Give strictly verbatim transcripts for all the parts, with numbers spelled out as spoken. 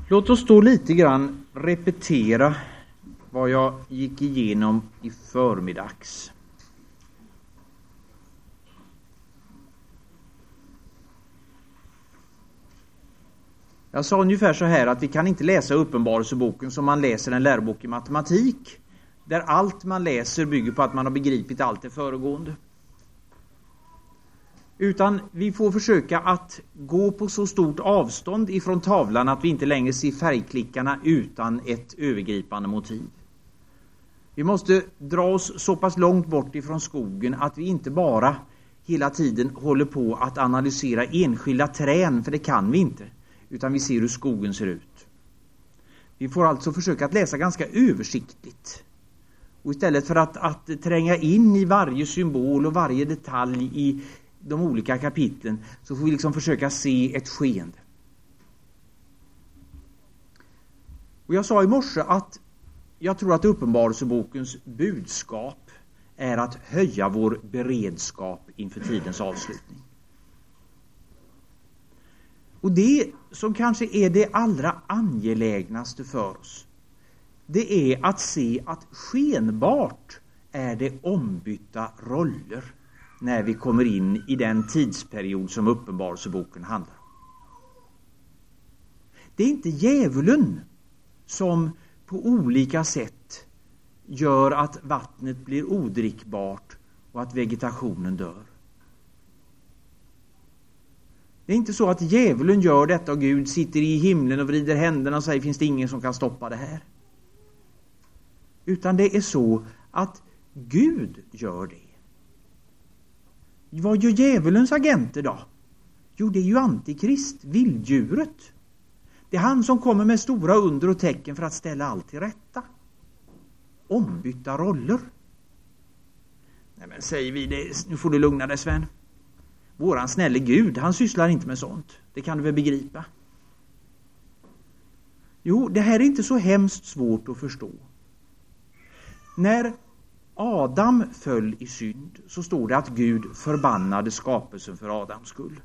Låt oss då lite grann repetera vad jag gick igenom i förmiddags. Jag sa ungefär så här att vi kan inte läsa Uppenbarelseboken som man läser en lärobok i matematik, där allt man läser bygger på att man har begripit allt det föregående. Utan vi får försöka att gå på så stort avstånd ifrån tavlan att vi inte längre ser färgklickarna utan ett övergripande motiv. Vi måste dra oss så pass långt bort ifrån skogen att vi inte bara hela tiden håller på att analysera enskilda trän, för det kan vi inte, utan vi ser hur skogen ser ut. Vi får alltså försöka att läsa ganska översiktligt. Och istället för att, att tränga in i varje symbol och varje detalj i de olika kapitlen, så får vi liksom försöka se ett skeende. Och jag sa i morse att jag tror att Uppenbarelsebokens budskap är att höja vår beredskap inför tidens avslutning. Och det som kanske är det allra angelägnaste för oss, det är att se att skenbart är det ombytta roller när vi kommer in i den tidsperiod som Uppenbarelseboken handlar om. Det är inte djävulen som på olika sätt gör att vattnet blir odrickbart och att vegetationen dör. Det är inte så att djävulen gör detta och Gud sitter i himlen och vrider händerna och säger finns det ingen som kan stoppa det här. Utan det är så att Gud gör det. Vad gör djävulens agenter då? Jo, det är ju antikrist, vilddjuret. Det är han som kommer med stora under och tecken för att ställa allt till rätta. Ombytta roller. Nej men säger vi det, nu får du lugna dig Sven. Våran snälle Gud, han sysslar inte med sånt. Det kan du väl begripa. Jo, det här är inte så hemskt svårt att förstå. När Adam föll i synd så står det att Gud förbannade skapelsen för Adams skull.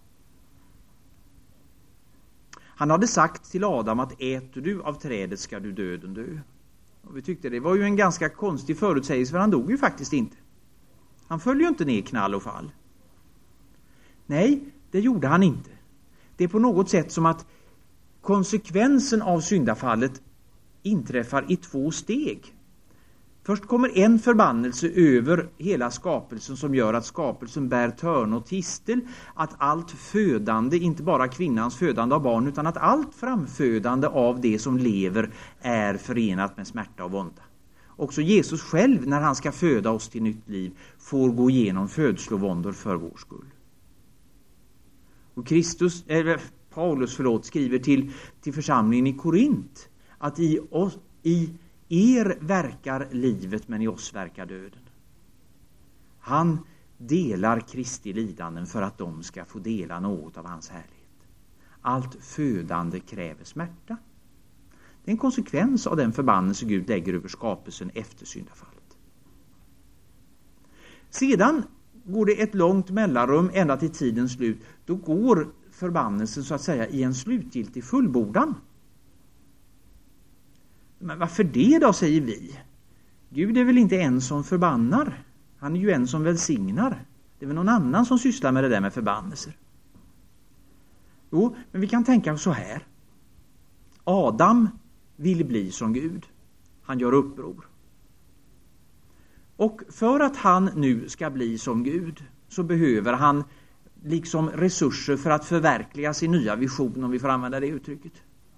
Han hade sagt till Adam att äter du av trädet ska du döden dö. Och vi tyckte det var ju en ganska konstig förutsägelse, för han dog ju faktiskt inte. Han föll ju inte ner knall och fall. Nej, det gjorde han inte. Det är på något sätt som att konsekvensen av syndafallet inträffar i två steg. Först kommer en förbannelse över hela skapelsen som gör att skapelsen bär törn och tistel, att allt födande, inte bara kvinnans födande av barn, utan att allt framfödande av det som lever är förenat med smärta och vånda. Också Jesus själv, när han ska föda oss till nytt liv, får gå igenom födslovåndor för vår skull. Och Kristus, eller Paulus förlåt, skriver till, till församlingen i Korint att i, oss, i er verkar livet men i oss verkar döden. Han delar Kristi lidanden för att de ska få dela något av hans härlighet. Allt födande kräver smärta. Det är en konsekvens av den förbannelse Gud lägger över skapelsen efter syndafallet. Sedan går det ett långt mellanrum ända till tidens slut. Då går förbannelsen så att säga i en slutgiltig fullbordan. Men varför det då, säger vi? Gud är väl inte en som förbannar? Han är ju en som välsignar. Det är väl någon annan som sysslar med det där med förbannelser. Jo, men vi kan tänka så här. Adam vill bli som Gud. Han gör uppror. Och för att han nu ska bli som Gud så behöver han liksom resurser för att förverkliga sin nya vision, om vi får använda det uttrycket.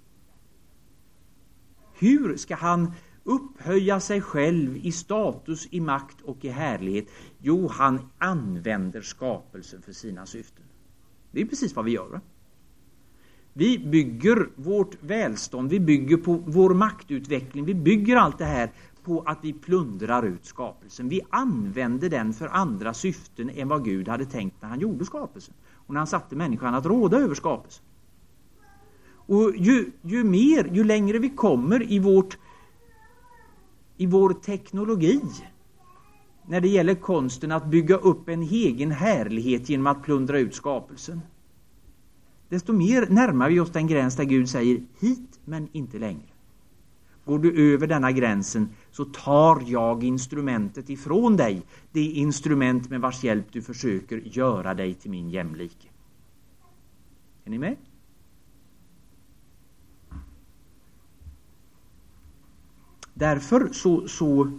Hur ska han upphöja sig själv i status, i makt och i härlighet? Jo, han använder skapelsen för sina syften. Det är precis vad vi gör. Vi bygger vårt välstånd, vi bygger på vår maktutveckling, vi bygger allt det här på att vi plundrar ut skapelsen. Vi använder den för andra syften än vad Gud hade tänkt när han gjorde skapelsen. Och när han satte människan att råda över skapelsen. Och ju, ju mer, ju längre vi kommer i, vårt, i vår teknologi, när det gäller konsten att bygga upp en egen härlighet genom att plundra ut skapelsen, desto mer närmar vi oss den gräns där Gud säger hit men inte längre. Går du över denna gränsen så tar jag instrumentet ifrån dig. Det instrument med vars hjälp du försöker göra dig till min jämlike. Är ni med? Därför så, så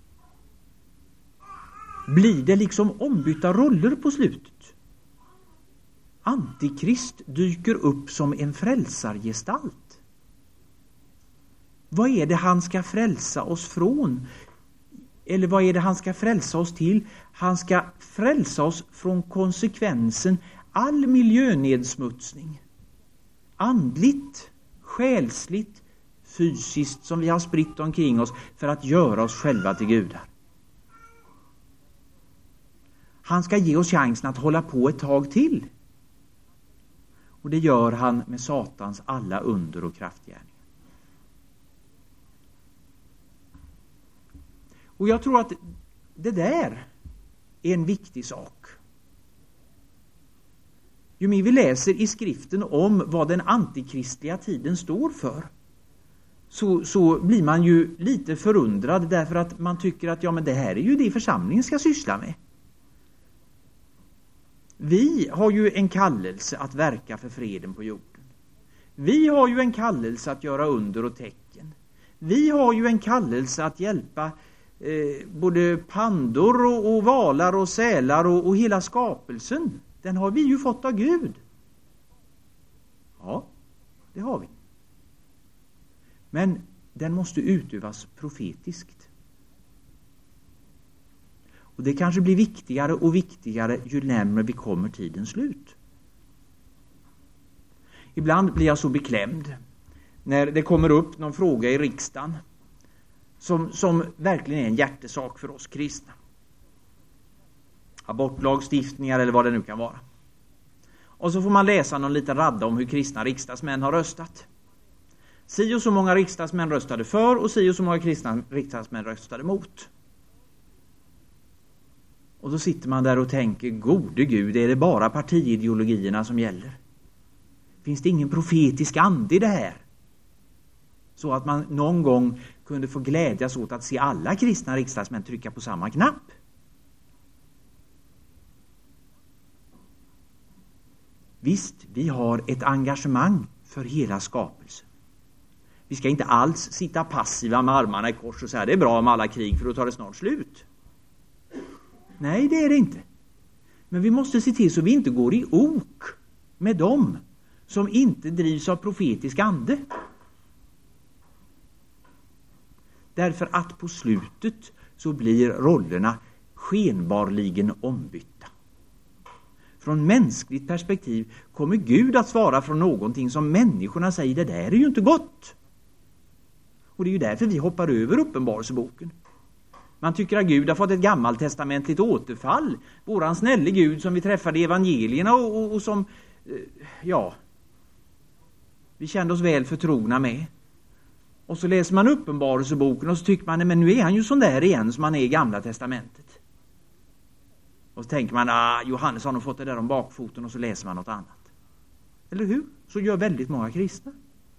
blir det liksom ombytta roller på slutet. Antikrist dyker upp som en frälsargestalt. Vad är det han ska frälsa oss från? Eller vad är det han ska frälsa oss till? Han ska frälsa oss från konsekvensen all miljönedsmutsning. Andligt, själsligt, fysiskt som vi har spritt omkring oss för att göra oss själva till gudar. Han ska ge oss chansen att hålla på ett tag till. Och det gör han med Satans alla under och kraftgärningar. Och jag tror att det där är en viktig sak. Ju mer vi läser i skriften om vad den antikristliga tiden står för, så, så blir man ju lite förundrad därför att man tycker att ja, men det här är ju det församlingen ska syssla med. Vi har ju en kallelse att verka för freden på jorden. Vi har ju en kallelse att göra under och tecken. Vi har ju en kallelse att hjälpa eh, både pandor och, och valar och sälar och, och hela skapelsen. Den har vi ju fått av Gud. Ja, det har vi. Men den måste utövas profetiskt. Och det kanske blir viktigare och viktigare ju närmare vi kommer tidens slut. Ibland blir jag så beklämd när det kommer upp någon fråga i riksdagen som, som verkligen är en hjärtesak för oss kristna. Abortlagstiftningar eller vad det nu kan vara. Och så får man läsa någon liten radda om hur kristna riksdagsmän har röstat. Si och så många riksdagsmän röstade för och si och så många kristna riksdagsmän röstade mot. Och då sitter man där och tänker, gode Gud, är det bara partiideologierna som gäller? Finns det ingen profetisk ande i det här? Så att man någon gång kunde få glädjas åt att se alla kristna riksdagsmän trycka på samma knapp. Visst, vi har ett engagemang för hela skapelsen. Vi ska inte alls sitta passiva med armarna i kors och säga det är bra med alla krig för då tar det snart slut. Nej, det är det inte. Men vi måste se till så vi inte går i ok med dem som inte drivs av profetisk ande. Därför att på slutet så blir rollerna skenbarligen ombytta. Från mänskligt perspektiv kommer Gud att svara från någonting som människorna säger, det där är ju inte gott. Och det är ju därför vi hoppar över Uppenbarelseboken. Man tycker att Gud har fått ett gammaltestamentligt återfall. Våran snälle Gud som vi träffade i evangelierna och, och, och som, ja, vi kände oss väl förtrogna med. Och så läser man Uppenbarelseboken och så tycker man, men nu är han ju sån där igen som han är i Gamla testamentet. Och så tänker man, ah, Johannes har nog fått det där om bakfoten och så läser man något annat. Eller hur? Så gör väldigt många kristna.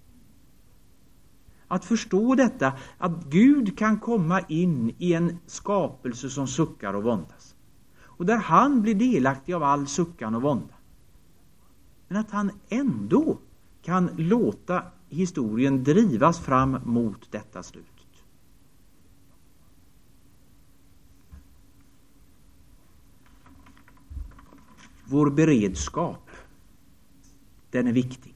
Att förstå detta, att Gud kan komma in i en skapelse som suckar och våndas. Och där han blir delaktig av all suckan och vånda. Men att han ändå kan låta historien drivas fram mot detta slutet. Vår beredskap, den är viktig.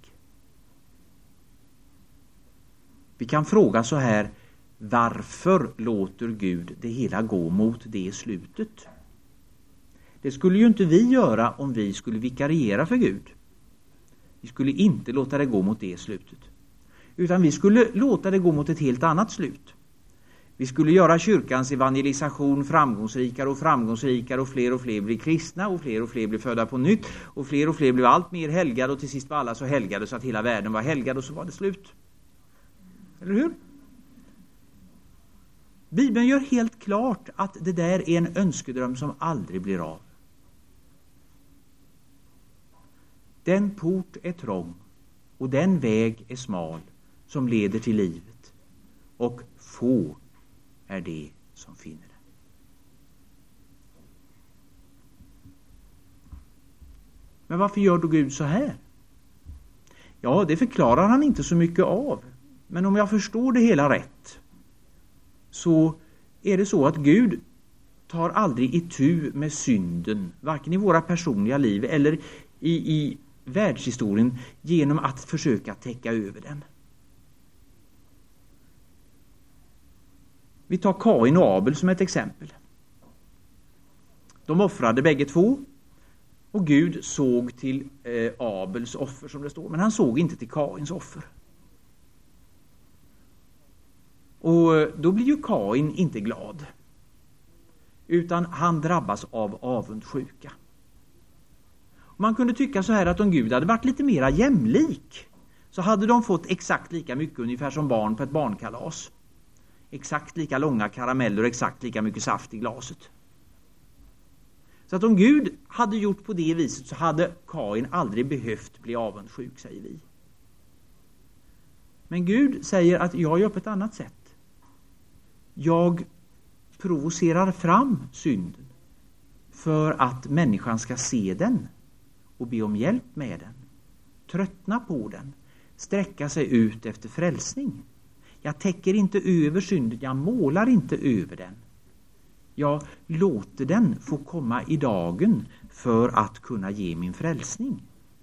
Vi kan fråga så här, varför låter Gud det hela gå mot det slutet? Det skulle ju inte vi göra om vi skulle vikariera för Gud. Vi skulle inte låta det gå mot det slutet. Utan vi skulle låta det gå mot ett helt annat slut. Vi skulle göra kyrkans evangelisation framgångsrikare och framgångsrikare och fler och fler blir kristna och fler och fler blir födda på nytt och fler och fler blev allt mer helgade och till sist var alla så helgade så att hela världen var helgad och så var det slut. Eller hur? Bibeln gör helt klart att det där är en önskedröm som aldrig blir av. Den port är trång och den väg är smal som leder till livet, och få är det som finner den. Men varför gör då Gud så här? Ja, det förklarar han inte så mycket av. Men om jag förstår det hela rätt, så är det så att Gud tar aldrig itu med synden, varken i våra personliga liv eller i, i världshistorien, genom att försöka täcka över den. Vi tar Kain och Abel som ett exempel. De offrade bägge två, och Gud såg till eh, Abels offer, som det står, men han såg inte till Kains offer. Och då blir ju Kain inte glad, utan han drabbas av avundsjuka. Man kunde tycka så här att om Gud hade varit lite mera jämlik, så hade de fått exakt lika mycket, ungefär som barn på ett barnkalas. Exakt lika långa karameller och exakt lika mycket saft i glaset. Så att om Gud hade gjort på det viset, så hade Kain aldrig behövt bli avundsjuk, säger vi. Men Gud säger att jag gör på ett annat sätt. Jag provocerar fram synden för att människan ska se den och be om hjälp med den. Tröttna på den. Sträcka sig ut efter frälsning. Jag täcker inte över synden. Jag målar inte över den. Jag låter den få komma i dagen för att kunna ge min frälsning.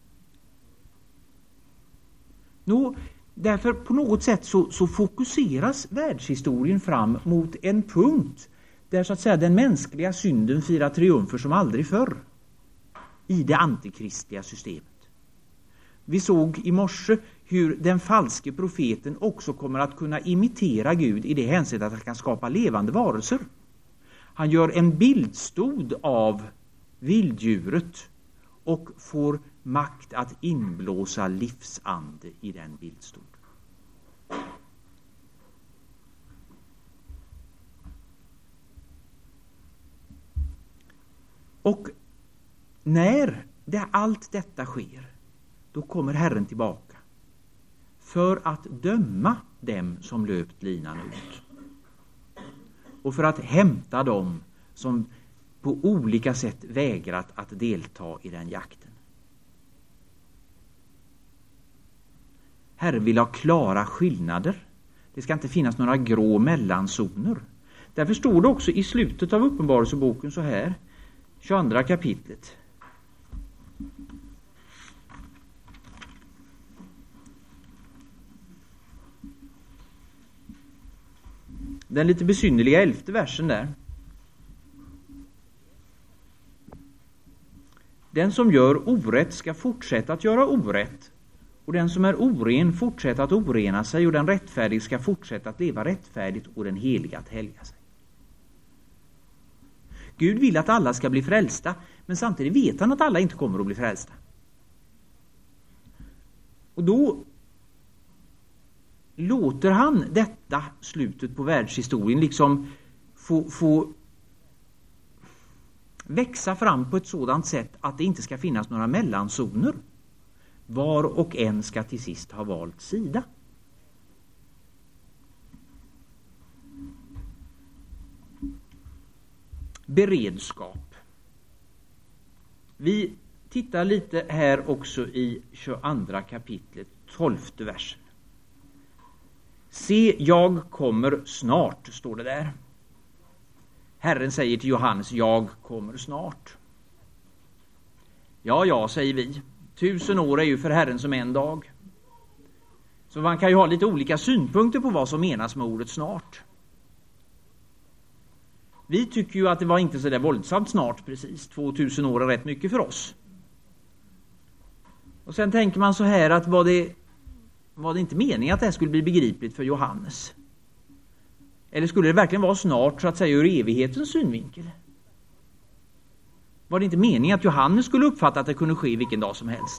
Nå, därför på något sätt så, så fokuseras världshistorien fram mot en punkt där så att säga den mänskliga synden firar triumfer som aldrig förr i det antikristliga systemet. Vi såg i morse hur den falske profeten också kommer att kunna imitera Gud i det hänseendet att han kan skapa levande varelser. Han gör en bildstod av vilddjuret och får makt att inblåsa livsande i den bildstoden. Och när det, allt detta sker, då kommer Herren tillbaka för att döma dem som löpt linan ut. Och för att hämta dem som på olika sätt vägrat att delta i den jakten. Herren vill ha klara skillnader. Det ska inte finnas några grå mellanzoner. Därför står det också i slutet av Uppenbarelseboken så här, tjugoandra kapitlet. Den lite besynnerliga elfte versen där. Den som gör orätt ska fortsätta att göra orätt, och den som är oren fortsätta att orena sig, och den rättfärdig ska fortsätta att leva rättfärdigt, och den heliga att helga sig. Gud vill att alla ska bli frälsta, men samtidigt vet han att alla inte kommer att bli frälsta. Och då låter han detta slutet på världshistorien liksom få, få växa fram på ett sådant sätt att det inte ska finnas några mellanzoner. Var och en ska till sist ha valt sida. Beredskap. Vi tittar lite här också i tjugoandra kapitlet, tolfte versen. Se, jag kommer snart, står det där. Herren säger till Johannes, jag kommer snart. Ja, ja, säger vi. Tusen år är ju för Herren som en dag. Så man kan ju ha lite olika synpunkter på vad som menas med ordet snart. Vi tycker ju att det var inte så där våldsamt snart precis. Tvåtusen år är rätt mycket för oss. Och sen tänker man så här att var det, var det inte meningen att det här skulle bli begripligt för Johannes? Eller skulle det verkligen vara snart så att säga ur evighetens synvinkel? Var det inte meningen att Johannes skulle uppfatta att det kunde ske vilken dag som helst?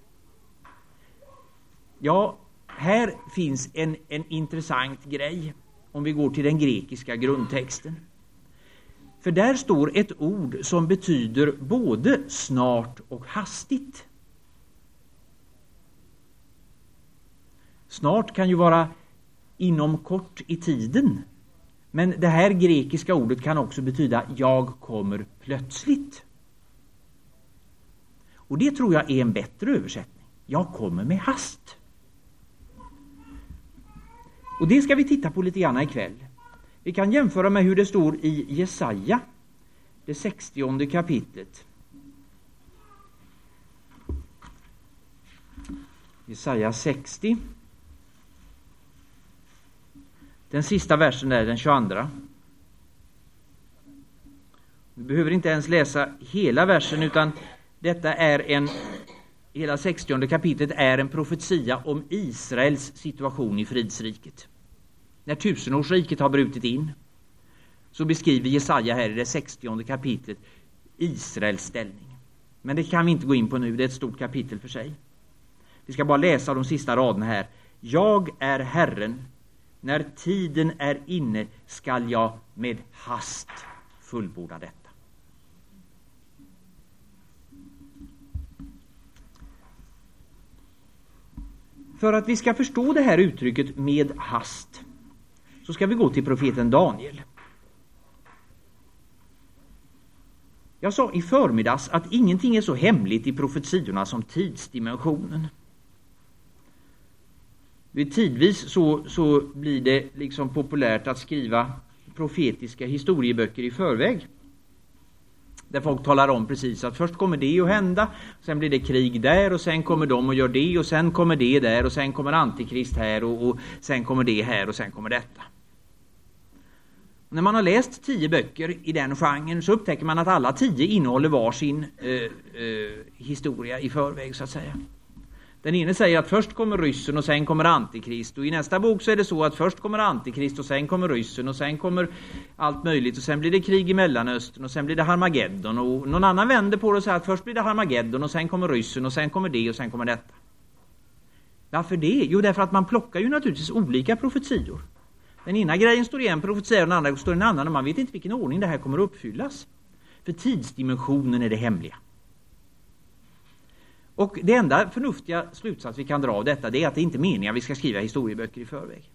Ja, här finns en, en intressant grej om vi går till den grekiska grundtexten. För där står ett ord som betyder både snart och hastigt. Snart kan ju vara inom kort i tiden. Men det här grekiska ordet kan också betyda jag kommer plötsligt. Och det tror jag är en bättre översättning. Jag kommer med hast. Och det ska vi titta på lite grann ikväll. Vi kan jämföra med hur det står i Jesaja, det sextionde kapitlet. Jesaja sextio. Den sista versen är den tjugoandra. Vi behöver inte ens läsa hela versen, utan detta är en, hela sextionde kapitlet är en profetia om Israels situation i fridsriket. När tusenårsriket har brutit in, så beskriver Jesaja här i det sextionde kapitlet Israels ställning. Men det kan vi inte gå in på nu, det är ett stort kapitel för sig. Vi ska bara läsa de sista raderna här. Jag är Herren, när tiden är inne skall jag med hast fullborda detta. För att vi ska förstå det här uttrycket med hast, så ska vi gå till profeten Daniel. Jag sa i förmiddags att ingenting är så hemligt i profetiorna som tidsdimensionen. Vid tidvis så, så blir det liksom populärt att skriva profetiska historieböcker i förväg. Där folk talar om precis att först kommer det att hända, sen blir det krig där och sen kommer de och gör det och sen kommer det där och sen kommer antikrist här och, och sen kommer det här och sen kommer detta. När man har läst tio böcker i den genren så upptäcker man att alla tio innehåller varsin eh, eh, historia i förväg så att säga. Den ene säger att först kommer ryssen och sen kommer antikrist. Och i nästa bok så är det så att först kommer antikrist och sen kommer ryssen och sen kommer allt möjligt. Och sen blir det krig i Mellanöstern och sen blir det Harmageddon. Och någon annan vänder på det och säger att först blir det Harmageddon och sen kommer ryssen och sen kommer det och sen kommer detta. Varför det? Jo, därför att man plockar ju naturligtvis olika profetior. Den ena grejen står i en profetia och den andra står i en annan och man vet inte vilken ordning det här kommer att uppfyllas. För tidsdimensionen är det hemliga. Och det enda förnuftiga slutsats vi kan dra av detta, det är att det inte är meningen att vi ska skriva historieböcker i förväg.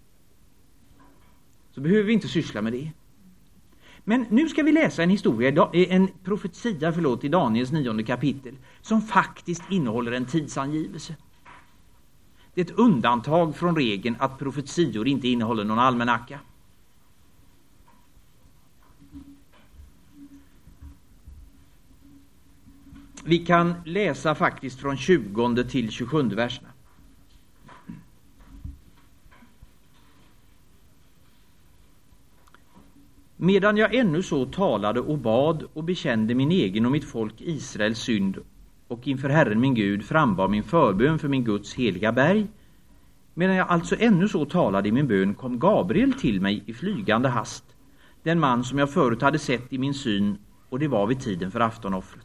Så behöver vi inte syssla med det. Men nu ska vi läsa en historia, en profetia förlåt, i Daniels nionde kapitel som faktiskt innehåller en tidsangivelse. Det är ett undantag från regeln att profetior inte innehåller någon almanacka. Vi kan läsa faktiskt från tjugonde till tjugosjunde verserna. Medan jag ännu så talade och bad och bekände min egen och mitt folk Israels synd och inför Herren min Gud frambar min förbön för min Guds heliga berg, medan jag alltså ännu så talade i min bön kom Gabriel till mig i flygande hast, den man som jag förut hade sett i min syn, och det var vid tiden för aftonoffret.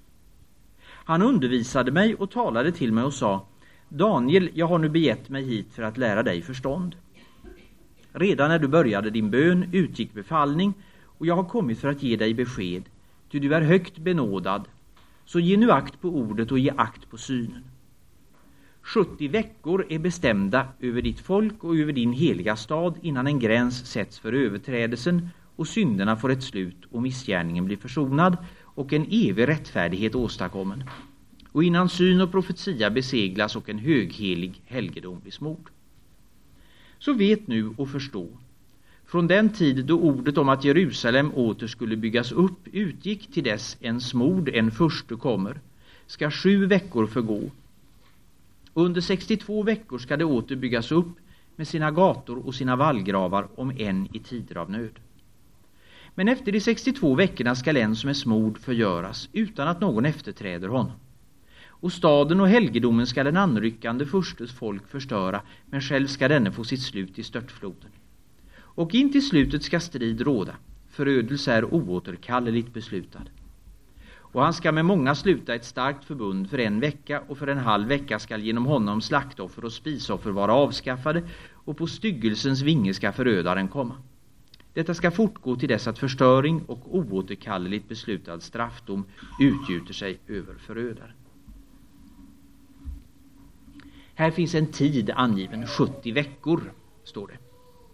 Han undervisade mig och talade till mig och sa: Daniel, jag har nu begett mig hit för att lära dig förstånd. Redan när du började din bön utgick befallning, och jag har kommit för att ge dig besked, ty du är högt benådad. Så ge nu akt på ordet och ge akt på synen. sjuttio veckor är bestämda över ditt folk och över din heliga stad innan en gräns sätts för överträdelsen och synderna får ett slut och missgärningen blir försonad och en evig rättfärdighet åstadkommen. Och innan syn och profetia beseglas och en höghelig helgedom blir smord. Så vet nu och förstå. Från den tid då ordet om att Jerusalem åter skulle byggas upp utgick till dess en smord, en furste kommer, ska sju veckor förgå. Under sextiotvå veckor ska det åter byggas upp med sina gator och sina vallgravar, om än i tider av nöd. Men efter de sextiotvå veckorna ska en som är smord förgöras utan att någon efterträder honom. Och staden och helgedomen ska den anryckande furstes folk förstöra, men själv ska denne få sitt slut i störtfloden. Och in till slutet ska strid råda, förödelse är oåterkalleligt beslutad. Och han ska med många sluta ett starkt förbund för en vecka, och för en halv vecka ska genom honom slaktoffer och spisoffer vara avskaffade, och på styggelsens vinge ska förödaren komma. Detta ska fortgå till dess att förstöring och oåterkalleligt beslutad straffdom utgjuter sig över förödaren. Här finns en tid angiven, sjuttio veckor, står det.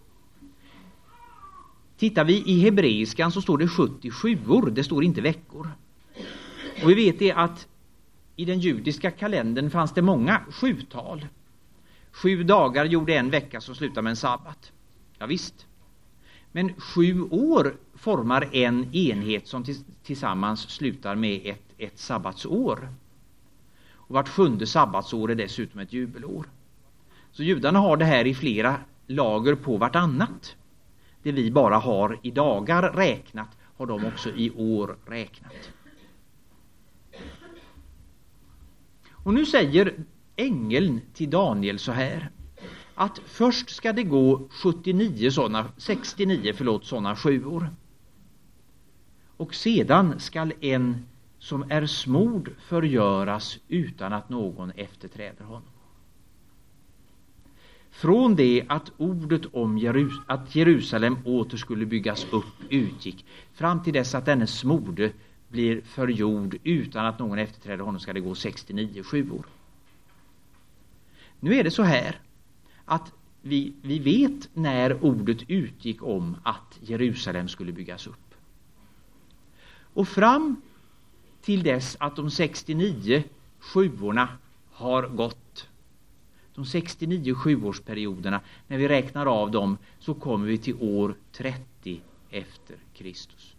Tittar vi i hebreiskan så står det sjuttiosjuor, det står inte veckor. Och vi vet det att i den judiska kalendern fanns det många sjutal. Sju dagar gjorde en vecka som slutar med en sabbat. Ja visst. Men sju år formar en enhet som tillsammans slutar med ett, ett sabbatsår. Och vart sjunde sabbatsår är dessutom ett jubelår. Så judarna har det här i flera lager på vartannat. Det vi bara har i dagar räknat har de också i år räknat. Och nu säger ängeln till Daniel så här, att först ska det gå sjuttionio såna, sextionio förlåt, sådana sjuor. Och sedan skall en som är smord förgöras utan att någon efterträder honom. Från det att ordet om Jerus- att Jerusalem åter skulle byggas upp utgick, fram till dess att denne smorde blir förgjord utan att någon efterträder honom, ska det gå sextionio sjuor. Nu är det så här att vi, vi vet när ordet utgick om att Jerusalem skulle byggas upp. Och fram till dess att de sextionio sjuorna har gått, de sextionio sjuårsperioderna, när vi räknar av dem så kommer vi till år trettio efter Kristus.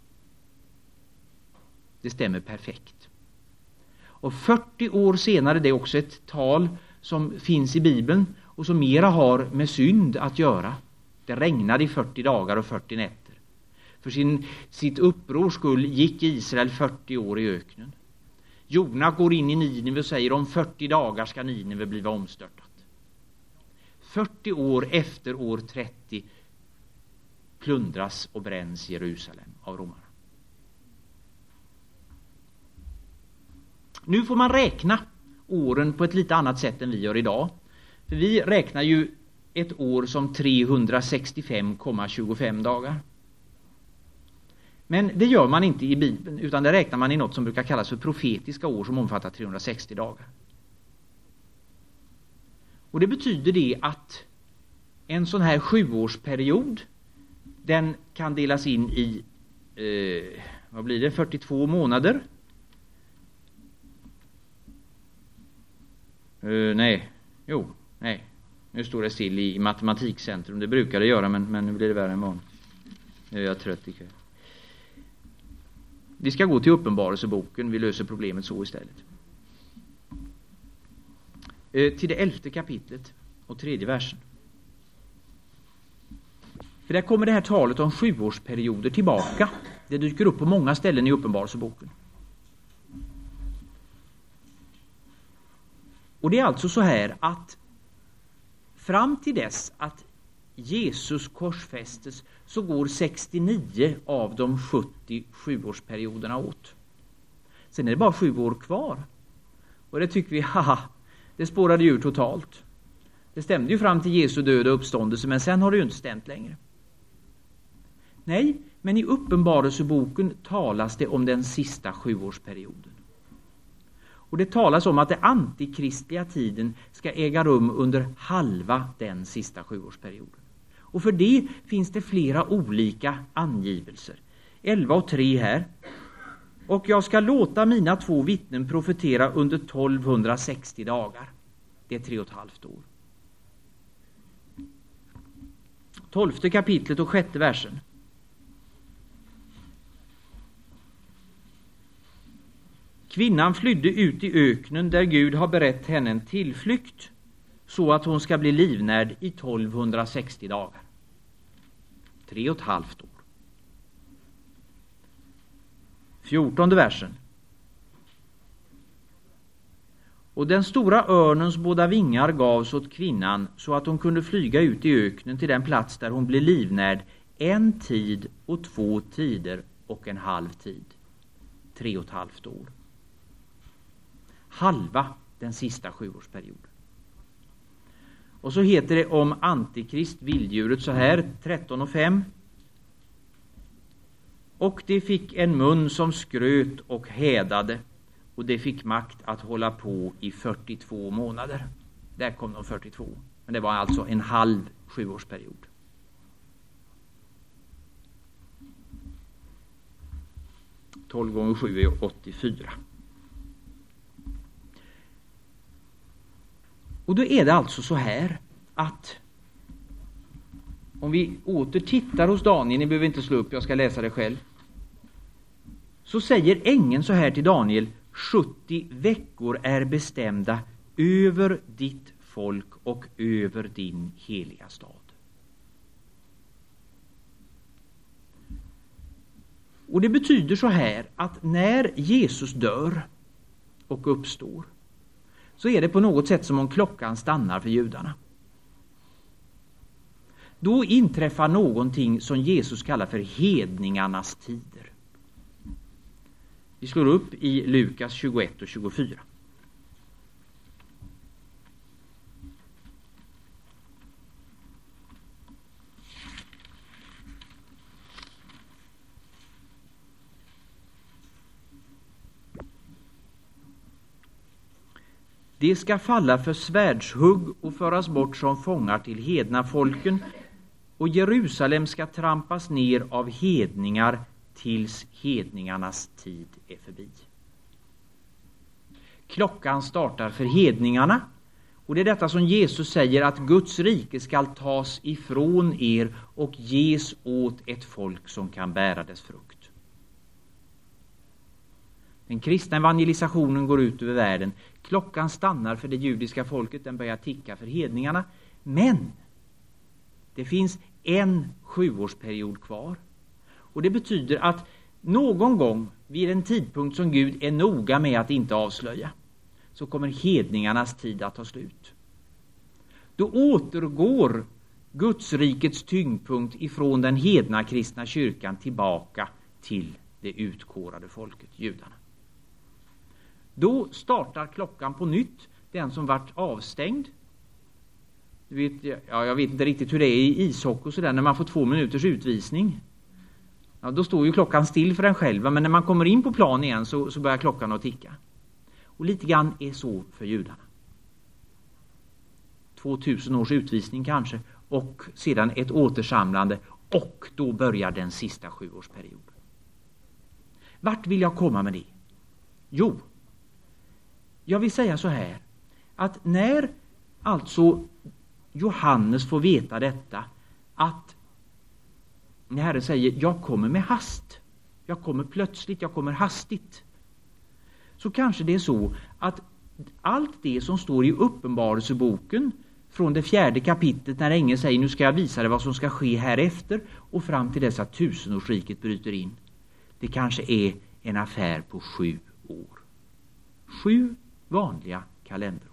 Det stämmer perfekt. Och fyrtio år senare, det är också ett tal som finns i Bibeln och som mera har med synd att göra. Det regnade i fyrtio dagar och fyrtio nätter. För sin, sitt upprors skull gick Israel fyrtio år i öknen. Jona går in i Nineve och säger om fyrtio dagar ska Nineve bli omstörtat. fyrtio år efter år trettio plundras och bränns Jerusalem av romarna. Nu får man räkna åren på ett lite annat sätt än vi gör idag. För vi räknar ju ett år som trehundrasextiofem komma tjugofem dagar. Men det gör man inte i Bibeln, utan det räknar man i något som brukar kallas för profetiska år som omfattar trehundrasextio dagar. Och det betyder det att en sån här sjuårsperiod, den kan delas in i eh, vad blir det, fyrtiotvå månader. Uh, nej, jo, nej. Nu står det still i, i matematikcentrum. Det brukar det göra, men, men nu blir det värre än vanligt. Nu är jag trött ikväll. Vi ska gå till Uppenbarelseboken. Vi löser problemet så istället. Uh, till det elfte kapitlet och tredje versen. För där kommer det här talet om sjuårsperioder tillbaka. Det dyker upp på många ställen i Uppenbarelseboken. Och det är alltså så här att fram till dess att Jesus korsfästes så går sextionio av de sjuttio sjuårsperioderna åt. Sen är det bara sju år kvar. Och det tycker vi, haha, det spårade ju totalt. Det stämde ju fram till Jesu död och uppståndelse, men sen har det ju inte stämt längre. Nej, men i Uppenbarelseboken talas det om den sista sjuårsperioden. Och det talas om att den antikristliga tiden ska äga rum under halva den sista sjuårsperioden. Och för det finns det flera olika angivelser. elva och tre här. Och jag ska låta mina två vittnen profetera under tolvhundrasextio dagar. Det är tre och ett halvt år. Tolfte kapitlet och sjätte versen. Kvinnan flydde ut i öknen där Gud har berett henne en tillflykt så att hon ska bli livnärd i tolvhundrasextio dagar. Tre och ett halvt år. Fjortonde versen. Och den stora örnens båda vingar gavs åt kvinnan så att hon kunde flyga ut i öknen till den plats där hon blev livnärd en tid och två tider och en halv tid. Tre och ett halvt år. Halva den sista sjuårsperioden. Och så heter det om antikrist, vilddjuret, så här, tretton och fem. Och det fick en mun som skröt och hädade, och det fick makt att hålla på i fyrtiotvå månader. Där kom de fyrtiotvå. Men det var alltså en halv sjuårsperiod. tolv gånger sju är åttiofyra. Och då är det alltså så här att om vi åter tittar hos Daniel, ni behöver inte slå upp, jag ska läsa det själv. Så säger ängeln så här till Daniel: sjuttio veckor är bestämda över ditt folk och över din heliga stad. Och det betyder så här att när Jesus dör och uppstår, så är det på något sätt som om klockan stannar för judarna. Då inträffar någonting som Jesus kallar för hedningarnas tider. Vi slår upp i Lukas tjugoett och tjugofyra. De ska falla för svärdshugg och föras bort som fångar till hedna folken, och Jerusalem ska trampas ner av hedningar tills hedningarnas tid är förbi. Klockan startar för hedningarna, och det är detta som Jesus säger, att Guds rike ska tas ifrån er och ges åt ett folk som kan bära dess frukt. Den kristna evangelisationen går ut över världen. Klockan stannar för det judiska folket, den börjar ticka för hedningarna. Men det finns en sjuårsperiod kvar. Och det betyder att någon gång vid en tidpunkt som Gud är noga med att inte avslöja, så kommer hedningarnas tid att ta slut. Då återgår Guds rikets tyngdpunkt ifrån den hedna kristna kyrkan tillbaka till det utkårade folket, judarna. Då startar klockan på nytt, den som varit avstängd. Du vet, ja, jag vet inte riktigt hur det är i ishockey och sådär, när man får två minuters utvisning. Ja, då står ju klockan still för den själva, men när man kommer in på plan igen så, så börjar klockan att ticka. Och lite grann är så för judarna. tvåtusen års utvisning kanske, och sedan ett återsamlande, och då börjar den sista sjuårsperioden. Vart vill jag komma med det? Jo, jag vill säga så här, att när alltså Johannes får veta detta, att när Herren säger, jag kommer med hast, jag kommer plötsligt, jag kommer hastigt, så kanske det är så att allt det som står i Uppenbarelseboken från det fjärde kapitlet, när ängeln säger, nu ska jag visa dig vad som ska ske här efter, och fram till dess att tusenårsriket bryter in, det kanske är en affär på sju år. Sju vanliga kalenderår.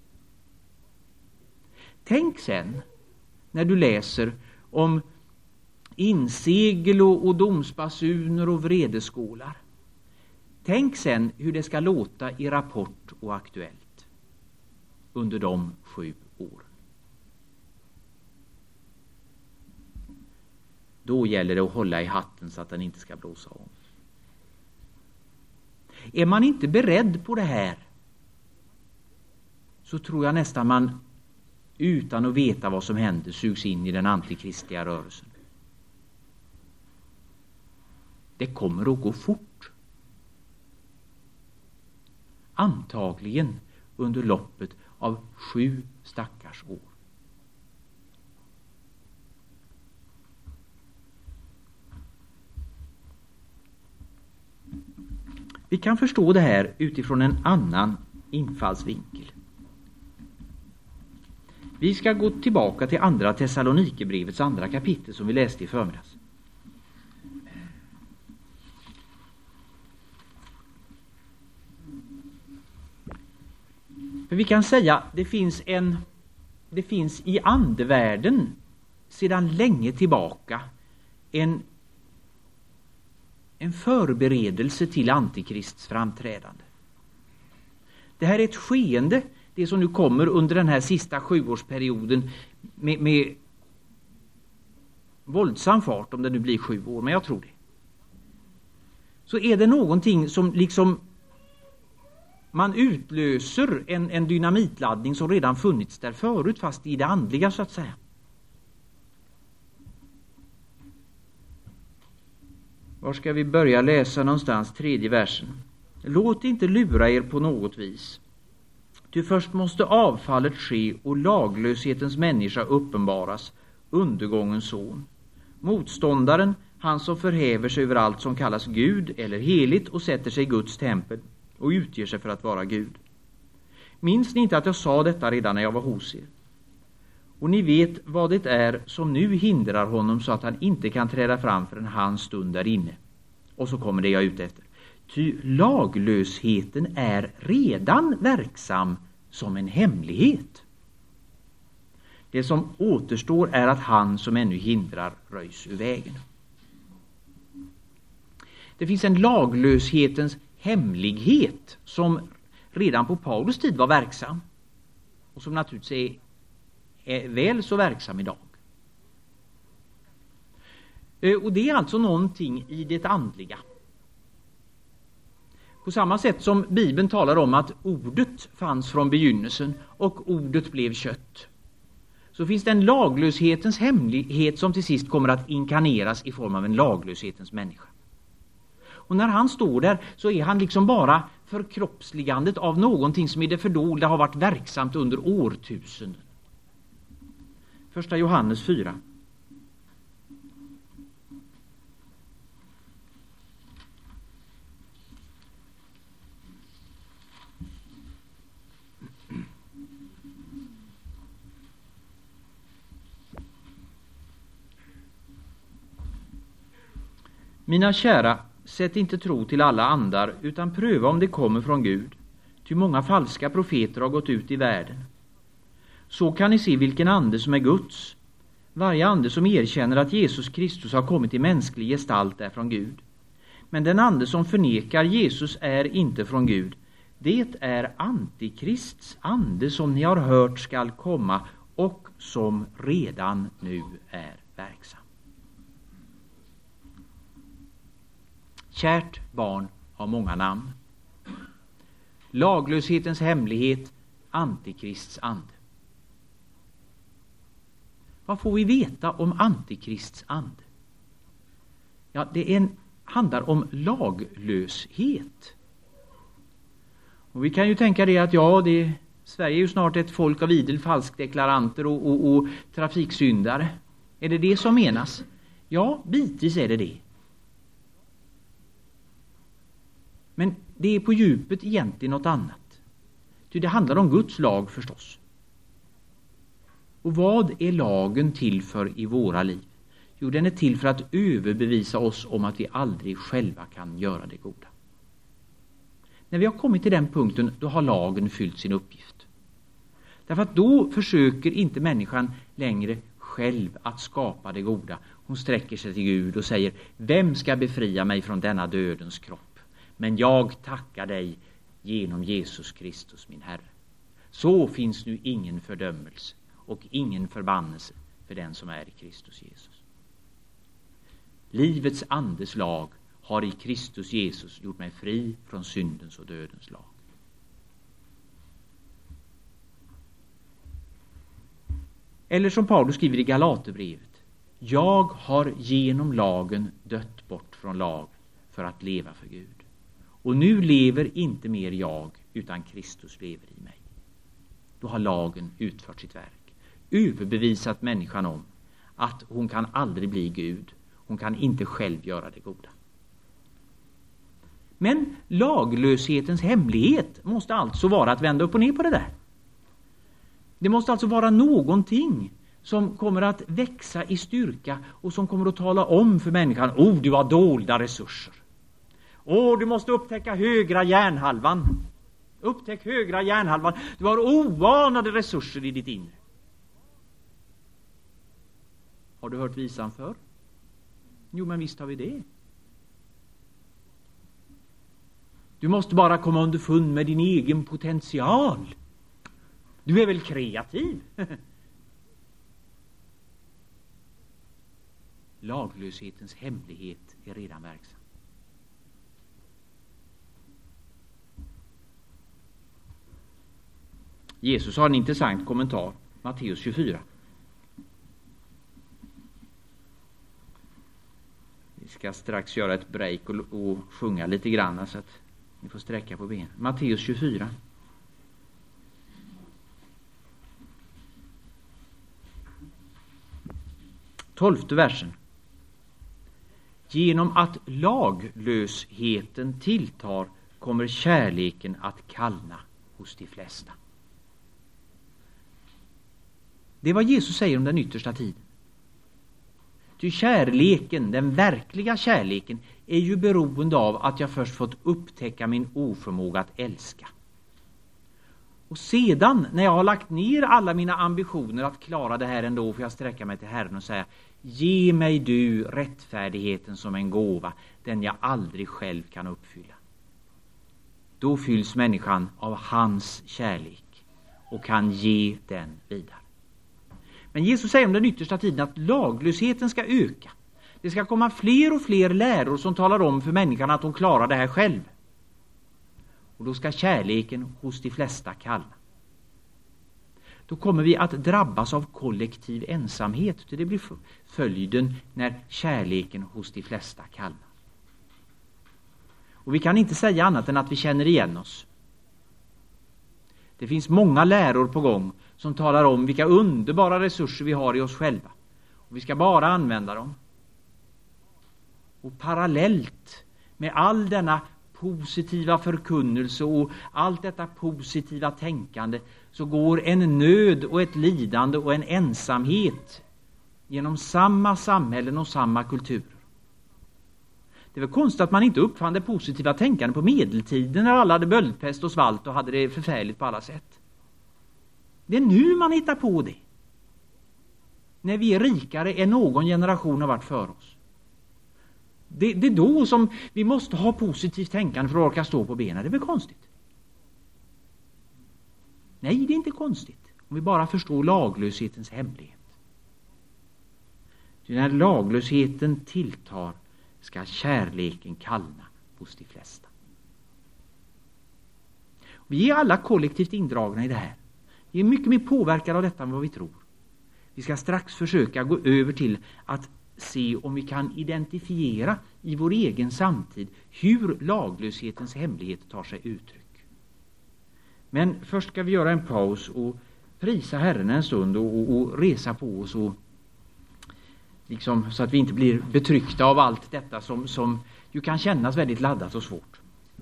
Tänk sen när du läser om insegel och, och domsbasuner och vredeskålar. Tänk sen hur det ska låta i Rapport och Aktuellt under de sju åren. Då gäller det att hålla i hatten så att den inte ska blåsa om. Är man inte beredd på det här, så tror jag nästan man utan att veta vad som händer sugs in i den antikristliga rörelsen. Det kommer att gå fort. Antagligen under loppet av sju stackars år. Vi kan förstå det här utifrån en annan infallsvinkel. Vi ska gå tillbaka till andra Thessalonikerbrevets andra kapitel som vi läste i förmiddags. För vi kan säga det finns en det finns i andevärlden sedan länge tillbaka en en förberedelse till antikrists framträdande. Det här är ett skeende, det som nu kommer under den här sista sjuårsperioden med, med våldsam fart, om det nu blir sju år, men jag tror det. Så är det någonting som liksom Man utlöser en, en dynamitladdning som redan funnits där förut, fast i det andliga så att säga. Var ska vi börja läsa någonstans? Tredje versen. Låt inte lura er på något vis. Ty först måste avfallet ske och laglöshetens människa uppenbaras, undergångens son. Motståndaren, han som förhäver sig över allt som kallas Gud eller heligt och sätter sig i Guds tempel och utger sig för att vara Gud. Minns ni inte att jag sa detta redan när jag var hos er? Och ni vet vad det är som nu hindrar honom så att han inte kan träda fram förrän hans stund är inne. Och så kommer det jag ut efter. Ty laglösheten är redan verksam som en hemlighet. Det som återstår är att han som ännu hindrar röjs ur vägen. Det finns en laglöshetens hemlighet som redan på Paulus tid var verksam. Och som naturligtvis är, är väl så verksam idag. Och det är alltså någonting i det andliga. På samma sätt som Bibeln talar om att ordet fanns från begynnelsen och ordet blev kött, så finns det en laglöshetens hemlighet som till sist kommer att inkarneras i form av en laglöshetens människa. Och när han står där så är han liksom bara förkroppsligandet av någonting som i det fördolda har varit verksamt under årtusenden. Första Johannes fyra. Mina kära, sätt inte tro till alla andar, utan pröva om det kommer från Gud. Ty många falska profeter har gått ut i världen. Så kan ni se vilken ande som är Guds. Varje ande som erkänner att Jesus Kristus har kommit i mänsklig gestalt är från Gud. Men den ande som förnekar Jesus är inte från Gud. Det är Antikrists ande som ni har hört skall komma och som redan nu är verksam. Kärt barn har många namn. Laglöshetens hemlighet, Antikrists ande. Vad får vi veta om Antikrists ande? Ja, det är en, handlar om laglöshet. Och vi kan ju tänka det att ja, det, Sverige är ju snart ett folk av idel falskdeklaranter och, och, och trafiksyndare. Är det det som menas? Ja, bitvis är det det. Men det är på djupet egentligen något annat. Ty det handlar om Guds lag förstås. Och vad är lagen till för i våra liv? Jo, den är till för att överbevisa oss om att vi aldrig själva kan göra det goda. När vi har kommit till den punkten, då har lagen fyllt sin uppgift. Därför att då försöker inte människan längre själv att skapa det goda. Hon sträcker sig till Gud och säger: vem ska befria mig från denna dödens kropp? Men jag tackar dig genom Jesus Kristus min Herre. Så finns nu ingen fördömelse och ingen förbannelse för den som är i Kristus Jesus. Livets andes lag har i Kristus Jesus gjort mig fri från syndens och dödens lag. Eller som Paulus skriver i Galaterbrevet: jag har genom lagen dött bort från lag för att leva för Gud. Och nu lever inte mer jag, utan Kristus lever i mig. Då har lagen utfört sitt verk. Överbevisat människan om att hon kan aldrig bli Gud. Hon kan inte själv göra det goda. Men laglöshetens hemlighet måste alltså vara att vända upp och ner på det där. Det måste alltså vara någonting som kommer att växa i styrka och som kommer att tala om för människan: oh, du har dolda resurser. Åh, du måste upptäcka högra hjärnhalvan. Upptäck högra hjärnhalvan. Du har oanade resurser i ditt inre. Har du hört visan för? Jo, men visst har vi det. Du måste bara komma underfund med din egen potential. Du är väl kreativ? Laglöshetens hemlighet är redan verksam. Jesus har en intressant kommentar, Matteus tjugofyra. Vi ska strax göra ett break och, och sjunga lite grann så att ni får sträcka på benen. Matteus tjugofyra. Tolfte versen. Genom att laglösheten tilltar kommer kärleken att kallna hos de flesta. Det är vad Jesus säger om den yttersta tiden. Ty kärleken, den verkliga kärleken, är ju beroende av att jag först fått upptäcka min oförmåga att älska. Och sedan, när jag har lagt ner alla mina ambitioner att klara det här ändå, får jag sträcka mig till Herren och säga: ge mig du rättfärdigheten som en gåva, den jag aldrig själv kan uppfylla. Då fylls människan av hans kärlek och kan ge den vidare. Men Jesus säger om den yttersta tiden att laglösheten ska öka. Det ska komma fler och fler läror som talar om för människan att hon klarar det här själv. Och då ska kärleken hos de flesta kallna. Då kommer vi att drabbas av kollektiv ensamhet. Det blir följden när kärleken hos de flesta kallnar. Och vi kan inte säga annat än att vi känner igen oss. Det finns många läror på gång som talar om vilka underbara resurser vi har i oss själva. Och vi ska bara använda dem. Och parallellt med all denna positiva förkunnelse och allt detta positiva tänkande så går en nöd och ett lidande och en ensamhet genom samma samhällen och samma kulturer. Det är väl konstigt att man inte uppfann det positiva tänkande på medeltiden när alla hade böldpest och svalt och hade det förfärligt på alla sätt. Det är nu man hittar på det. När vi är rikare än någon generation har varit för oss. Det, det är då som vi måste ha positivt tänkande för att orka stå på benen. Det är väl konstigt? Nej, det är inte konstigt. Om vi bara förstår laglöshetens hemlighet. Ty när laglösheten tilltar ska kärleken kallna hos de flesta. Vi är alla kollektivt indragna i det här. Vi är mycket mer påverkade av detta än vad vi tror. Vi ska strax försöka gå över till att se om vi kan identifiera i vår egen samtid hur laglöshetens hemlighet tar sig uttryck. Men först ska vi göra en paus och prisa Herren en stund och, och, och resa på oss och liksom, så att vi inte blir betryckta av allt detta som, som ju kan kännas väldigt laddat och svårt.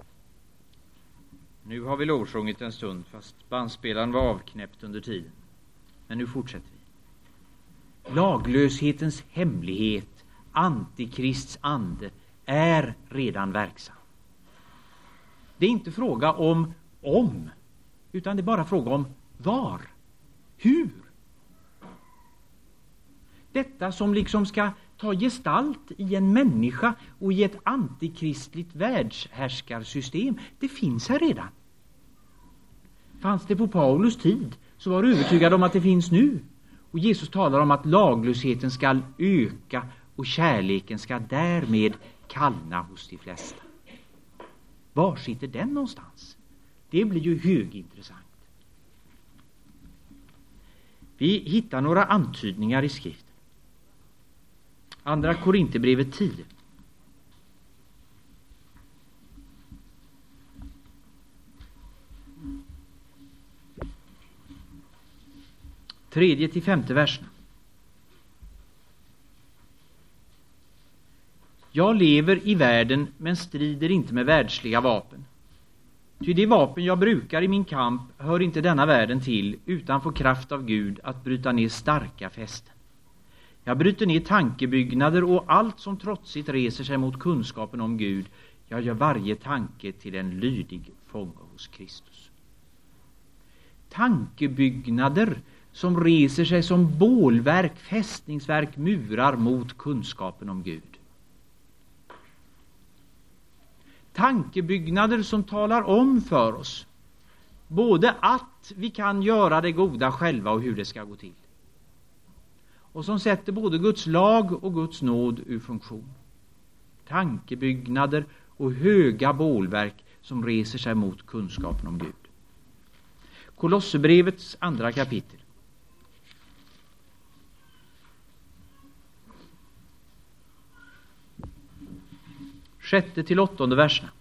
Nu har vi lovsjungit en stund fast bandspelaren var avknäppt under tiden. Men nu fortsätter vi. Laglöshetens hemlighet, antikrists ande, är redan verksam. Det är inte fråga om om, utan det är bara fråga om var, hur. Detta som liksom ska ta gestalt i en människa och i ett antikristligt världshärskarsystem, det finns här redan. Fanns det på Paulus tid så var du övertygad om att det finns nu. Och Jesus talar om att laglösheten ska öka och kärleken ska därmed kallna hos de flesta. Var sitter den någonstans? Det blir ju högintressant. Vi hittar några antydningar i skriften. Andra Korinthierbrevet tio. Tredje till femte versen. Jag lever i världen men strider inte med världsliga vapen. Ty det vapen jag brukar i min kamp hör inte denna världen till utan får kraft av Gud att bryta ner starka fästen. Jag bryter ner tankebyggnader och allt som trotsigt reser sig mot kunskapen om Gud. Jag gör varje tanke till en lydig fånge hos Kristus. Tankebyggnader som reser sig som bålverk, fästningsverk, murar mot kunskapen om Gud. Tankebyggnader som talar om för oss både att vi kan göra det goda själva och hur det ska gå till. Och som sätter både Guds lag och Guds nåd ur funktion. Tankebyggnader och höga bålverk som reser sig mot kunskapen om Gud. Kolosserbrevets andra kapitel. Sjätte till åttonde verserna.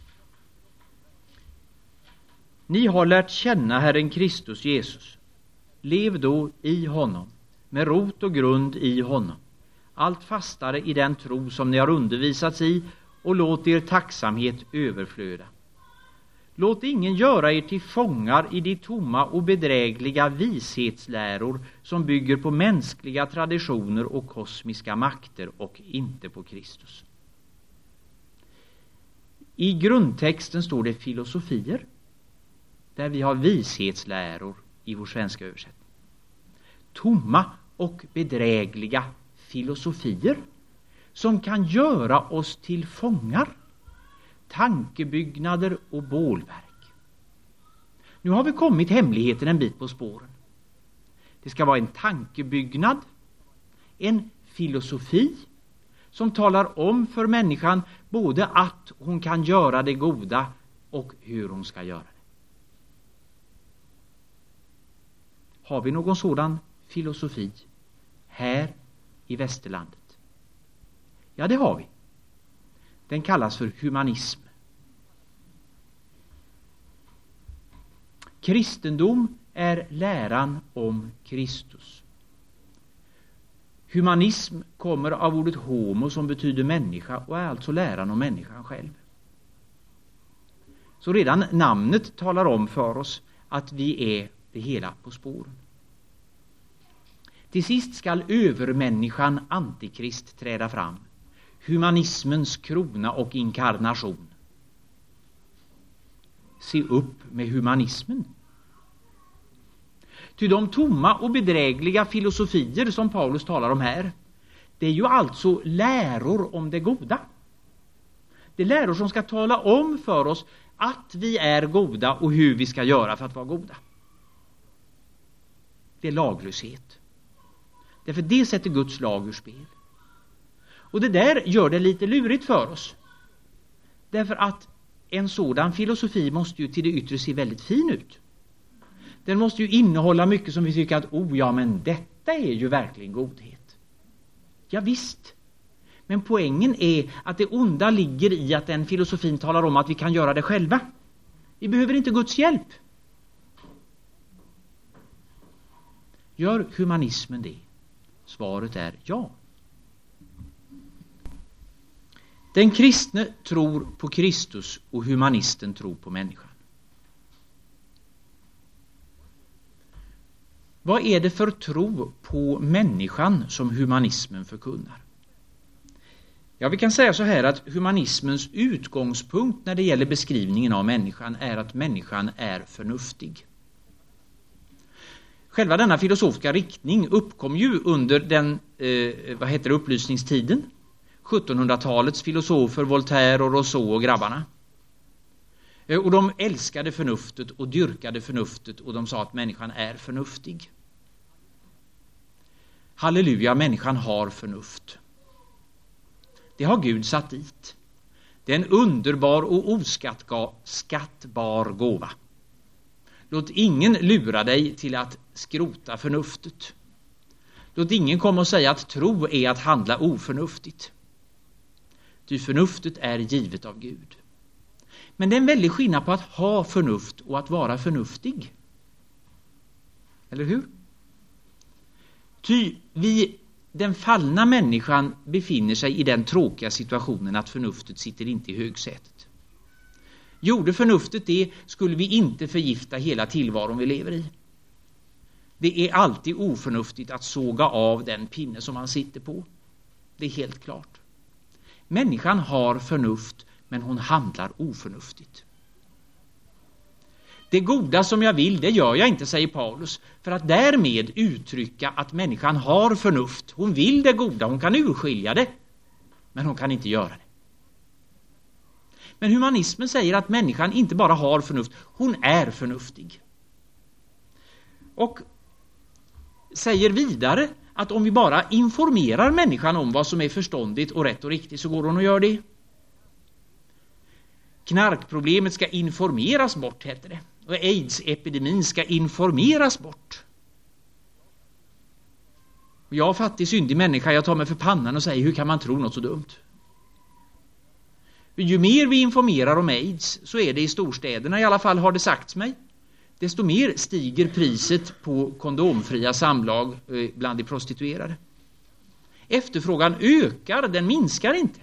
Ni har lärt känna Herren Kristus Jesus. Lev då i honom, med rot och grund i honom. Allt fastare i den tro som ni har undervisats i, och låt er tacksamhet överflöda. Låt ingen göra er till fångar i de tomma och bedrägliga vishetsläror som bygger på mänskliga traditioner och kosmiska makter och inte på Kristus. I grundtexten står det filosofier, där vi har vishetsläror i vår svenska översättning. Tomma och bedrägliga filosofier som kan göra oss till fångar, tankebyggnader och bålverk. Nu har vi kommit hemligheten en bit på spåren. Det ska vara en tankebyggnad, en filosofi som talar om för människan både att hon kan göra det goda och hur hon ska göra det. Har vi någon sådan filosofi här i västerlandet? Ja, det har vi. Den kallas för humanism. Kristendom är läran om Kristus. Humanism kommer av ordet homo som betyder människa och är alltså läran om människan själv. Så redan namnet talar om för oss att vi är det hela på spåren. Till sist skall övermänniskan antikrist träda fram. Humanismens krona och inkarnation. Se upp med humanismen. Ty de tomma och bedrägliga filosofier som Paulus talar om här, det är ju alltså läror om det goda. Det är läror som ska tala om för oss att vi är goda och hur vi ska göra för att vara goda. Det är laglöshet. Därför det sätter Guds lag ur spel. Och det där gör det lite lurigt för oss. Därför att en sådan filosofi måste ju till det yttre se väldigt fin ut. Den måste ju innehålla mycket som vi tycker att, oh ja, men detta är ju verkligen godhet. Ja visst. Men poängen är att det onda ligger i att den filosofin talar om att vi kan göra det själva. Vi behöver inte Guds hjälp. Gör humanismen det? Svaret är ja. Den kristne tror på Kristus och humanisten tror på människan. Vad är det för tro på människan som humanismen förkunnar? Ja, vi kan säga så här att humanismens utgångspunkt när det gäller beskrivningen av människan är att människan är förnuftig. Själva denna filosofiska riktning uppkom ju under den eh, vad heter det, upplysningstiden. sjuttonhundratalets filosofer Voltaire och Rousseau och grabbarna. Eh, och de älskade förnuftet och dyrkade förnuftet och de sa att människan är förnuftig. Halleluja, människan har förnuft. Det har Gud satt dit. Det är en underbar och oskattbar gåva. Låt ingen lura dig till att skrota förnuftet. Låt ingen komma och säga att tro är att handla oförnuftigt. Ty förnuftet är givet av Gud. Men det är en väldig skillnad på att ha förnuft och att vara förnuftig. Eller hur? Ty vi, den fallna människan befinner sig i den tråkiga situationen att förnuftet sitter inte i högsätet. Gjorde förnuftet det skulle vi inte förgifta hela tillvaron vi lever i. Det är alltid oförnuftigt att såga av den pinne som man sitter på. Det är helt klart. Människan har förnuft, men hon handlar oförnuftigt. Det goda som jag vill, det gör jag inte, säger Paulus, för att därmed uttrycka att människan har förnuft. Hon vill det goda, hon kan urskilja det, men hon kan inte göra det. Men humanismen säger att människan inte bara har förnuft, hon är förnuftig. Och säger vidare att om vi bara informerar människan om vad som är förståndigt och rätt och riktigt så går hon att göra det. Knarkproblemet ska informeras bort, heter det. Och AIDS-epidemin ska informeras bort. Och jag, fattig syndig människa, jag tar mig för pannan och säger, hur kan man tro något så dumt? Ju mer vi informerar om AIDS, så är det i storstäderna, i alla fall har det sagts mig, desto mer stiger priset på kondomfria samlag bland de prostituerade. Efterfrågan ökar, den minskar inte.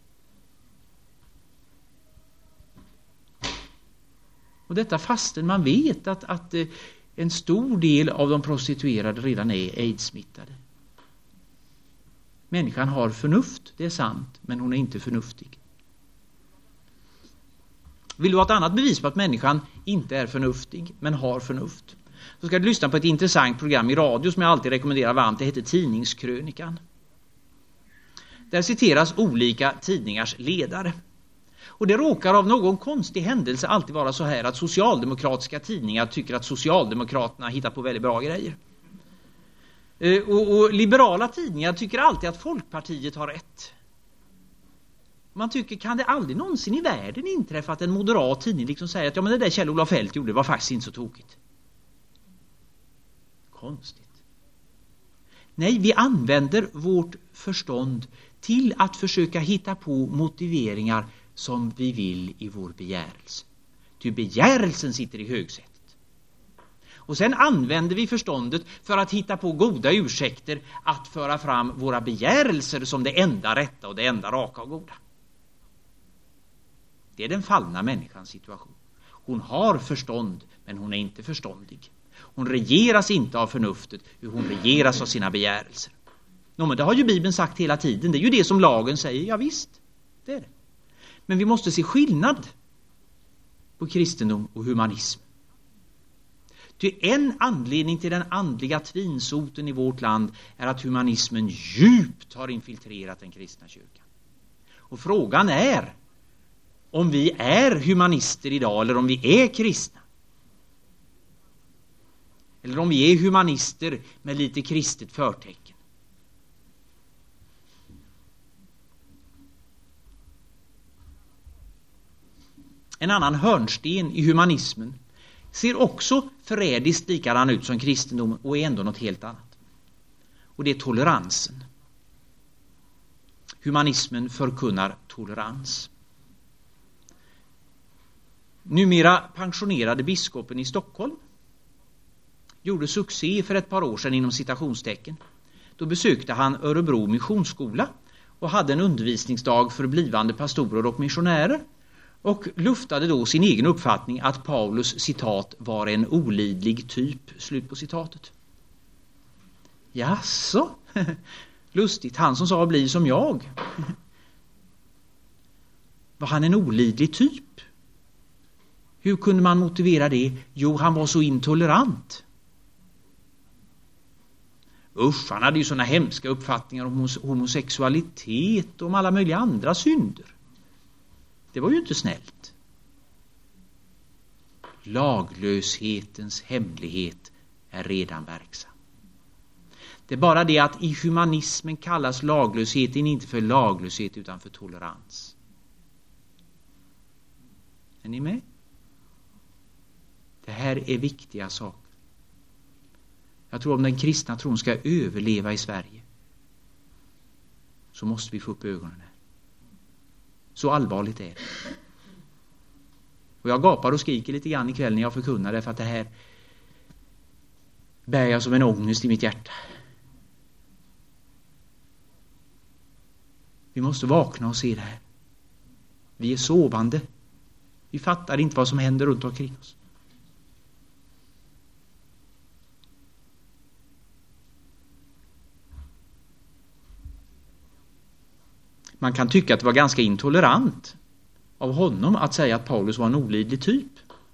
Och detta fastän man vet att, att en stor del av de prostituerade redan är AIDS-smittade. Människan har förnuft, det är sant, men hon är inte förnuftig. Vill du ha ett annat bevis på att människan inte är förnuftig, men har förnuft, så ska du lyssna på ett intressant program i radio som jag alltid rekommenderar varmt. Det heter Tidningskrönikan. Där citeras olika tidningars ledare. Och det råkar av någon konstig händelse alltid vara så här att socialdemokratiska tidningar tycker att Socialdemokraterna hittar på väldigt bra grejer. Och, och liberala tidningar tycker alltid att Folkpartiet har rätt. Man tycker, kan det aldrig någonsin i världen inträffa att en moderat tidning liksom säger att ja, men det där Kjell-Olof Feldt gjorde var faktiskt inte så tokigt. Konstigt. Nej, vi använder vårt förstånd till att försöka hitta på motiveringar som vi vill i vår begärelse. Ty begärelsen sitter i högsätet. Och sen använder vi förståndet för att hitta på goda ursäkter att föra fram våra begärelser som det enda rätta och det enda raka och goda. Det är den fallna människans situation. Hon har förstånd, men hon är inte förståndig. Hon regeras inte av förnuftet, hur hon regeras av sina begärelser. Nå, men det har ju Bibeln sagt hela tiden. Det är ju det som lagen säger. Ja visst, det är det. Men vi måste se skillnad på kristendom och humanism. Ty en anledning till den andliga tvinsoten i vårt land är att humanismen djupt har infiltrerat den kristna kyrkan. Och frågan är om vi är humanister idag eller om vi är kristna. Eller om vi är humanister med lite kristet förtecken. En annan hörnsten i humanismen ser också förrädiskt likadan ut som kristendomen och är ändå något helt annat. Och det är toleransen. Humanismen förkunnar tolerans. Numera pensionerade biskopen i Stockholm gjorde succé för ett par år sedan inom citationstecken. Då besökte han Örebro missionsskola och hade en undervisningsdag för blivande pastorer och missionärer och luftade då sin egen uppfattning att Paulus citat var en olidlig typ. Slut på citatet. Jaså? Lustigt, han som sa bli som jag. Var han en olidlig typ? Hur kunde man motivera det? Jo, han var så intolerant. Usch, han hade ju såna hemska uppfattningar om homosexualitet och om alla möjliga andra synder. Det var ju inte snällt. Laglöshetens hemlighet är redan verksam. Det är bara det att i humanismen kallas laglösheten inte för laglöshet utan för tolerans. Är ni med? Det här är viktiga saker. Jag tror om den kristna tron ska överleva i Sverige så måste vi få upp ögonen här. Så allvarligt är det. Och jag gapar och skriker lite grann ikväll när jag förkunnar därför att det här bär jag som en ångest i mitt hjärta. Vi måste vakna och se det här. Vi är sovande. Vi fattar inte vad som händer runt omkring oss. Man kan tycka att det var ganska intolerant av honom att säga att Paulus var en olidlig typ.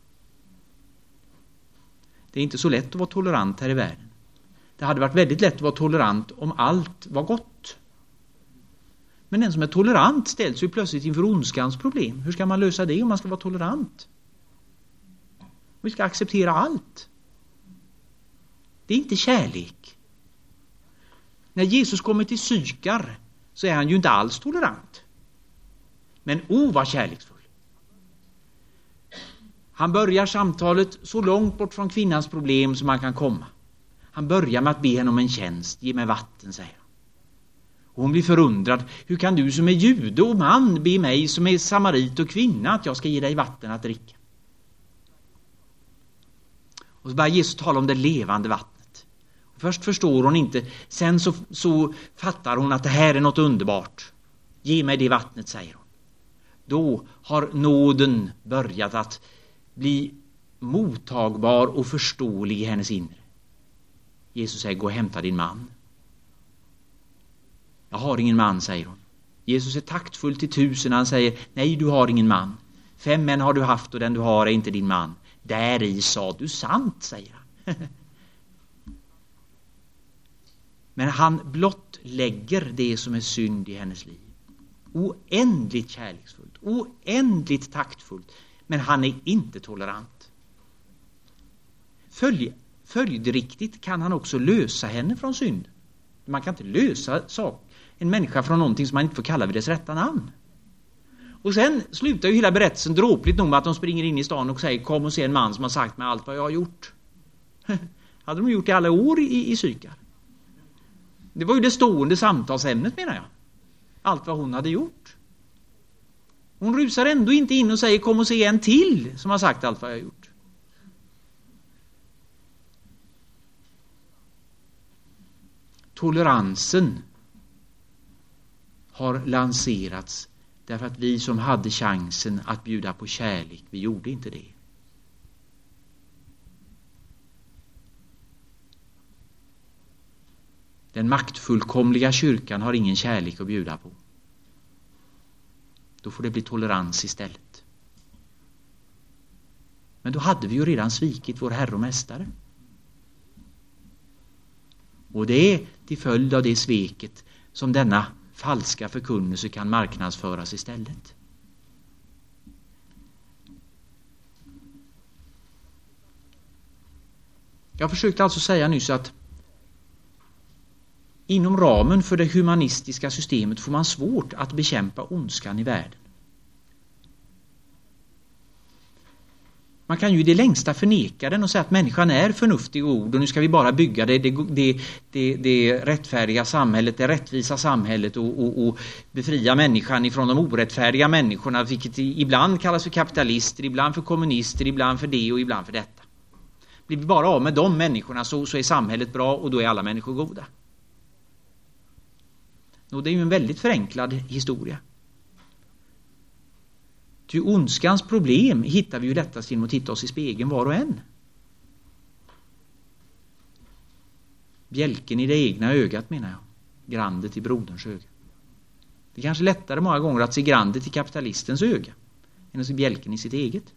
Det är inte så lätt att vara tolerant här i världen. Det hade varit väldigt lätt att vara tolerant om allt var gott. Men den som är tolerant ställs ju plötsligt inför ondskans problem. Hur ska man lösa det om man ska vara tolerant? Vi ska acceptera allt. Det är inte kärlek. När Jesus kommer till Sykar så är han ju inte alls tolerant. Men o vad kärleksfull. Han börjar samtalet så långt bort från kvinnans problem som man kan komma. Han börjar med att be henne om en tjänst. Ge mig vatten, säger han. Hon blir förundrad. Hur kan du som är jude och man be mig som är samarit och kvinna att jag ska ge dig vatten att dricka? Och så börjar Jesus tala om det levande vattnet. Först förstår hon inte. Sen så, så fattar hon att det här är något underbart. Ge mig det vattnet, säger hon. Då har nåden börjat att bli mottagbar och förståelig i hennes inre. Jesus säger, gå och hämta din man. Jag har ingen man, säger hon. Jesus är taktfull till tusen. Han säger, nej, du har ingen man. Fem män har du haft och den du har är inte din man. Där i sa du sant, säger han. Men han blottlägger det som är synd i hennes liv. Oändligt kärleksfullt, oändligt taktfullt. Men han är inte tolerant. Följ, följdriktigt kan han också lösa henne från synd. Man kan inte lösa sak, en människa från någonting som man inte får kalla vid dess rätta namn. Och sen slutar ju hela berättelsen dråpligt nog med att de springer in i stan och säger, kom och se en man som har sagt mig allt vad jag har gjort. Hade de gjort det alla år i, i Sykar? Det var ju det stående samtalsämnet, menar jag. Allt vad hon hade gjort. Hon rusar ändå inte in och säger, kom och se en till som har sagt allt vad jag har gjort. Toleransen har lanserats därför att vi som hade chansen att bjuda på kärlek, vi gjorde inte det. Den maktfullkomliga kyrkan har ingen kärlek att bjuda på. Då får det bli tolerans istället. Men då hade vi ju redan svikit vår Herre och Mästare. Och det är till följd av det sveket som denna falska förkunnelse kan marknadsföras istället. Jag försökte alltså säga nyss att inom ramen för det humanistiska systemet får man svårt att bekämpa ondskan i världen. Man kan ju i det längsta förneka den och säga att människan är förnuftig och ord och nu ska vi bara bygga det, det, det, det, det rättfärdiga samhället, det rättvisa samhället och, och, och befria människan ifrån de orättfärdiga människorna, vilket ibland kallas för kapitalister, ibland för kommunister, ibland för det och ibland för detta. Blir vi bara av med de människorna så, så är samhället bra och då är alla människor goda. Och det är ju en väldigt förenklad historia. Ty ondskans problem hittar vi ju lättast genom att titta oss i spegeln var och en. Bjälken i det egna ögat, menar jag. Grandet i broderns öga. Det är kanske lättare många gånger att se grandet i kapitalistens öga än att se bjälken i sitt eget.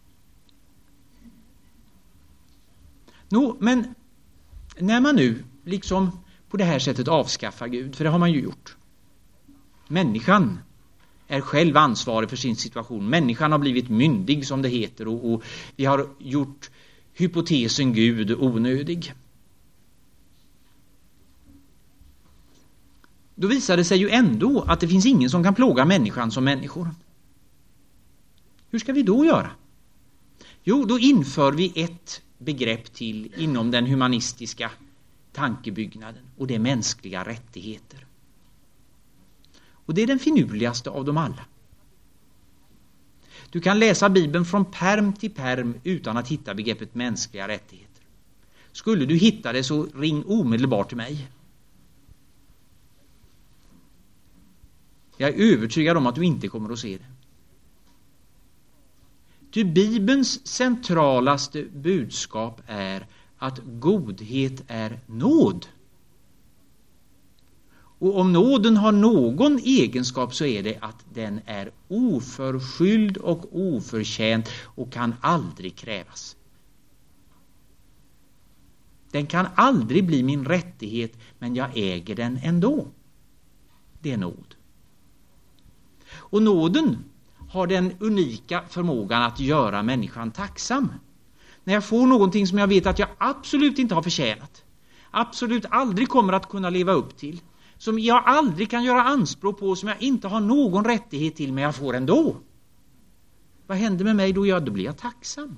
Nå, men när man nu liksom på det här sättet avskaffar Gud, för det har man ju gjort. Människan är själv ansvarig för sin situation. Människan har blivit myndig, som det heter, och, och vi har gjort hypotesen Gud onödig. Då visar det sig ju ändå att det finns ingen som kan plåga människan som människor. Hur ska vi då göra? Jo, då inför vi ett begrepp till inom den humanistiska tankebyggnaden, och det är mänskliga rättigheter. Och det är den finurligaste av dem alla. Du kan läsa Bibeln från perm till perm utan att hitta begreppet mänskliga rättigheter. Skulle du hitta det så ring omedelbart till mig. Jag är övertygad om att du inte kommer att se det. Ty Bibelns centralaste budskap är att godhet är nåd. Och om nåden har någon egenskap så är det att den är oförskylld och oförtjänt och kan aldrig krävas. Den kan aldrig bli min rättighet, men jag äger den ändå. Det är nåd. Och nåden har den unika förmågan att göra människan tacksam. När jag får någonting som jag vet att jag absolut inte har förtjänat, absolut aldrig kommer att kunna leva upp till, som jag aldrig kan göra anspråk på, som jag inte har någon rättighet till, men jag får ändå. Vad händer med mig då? Ja, då blir jag tacksam.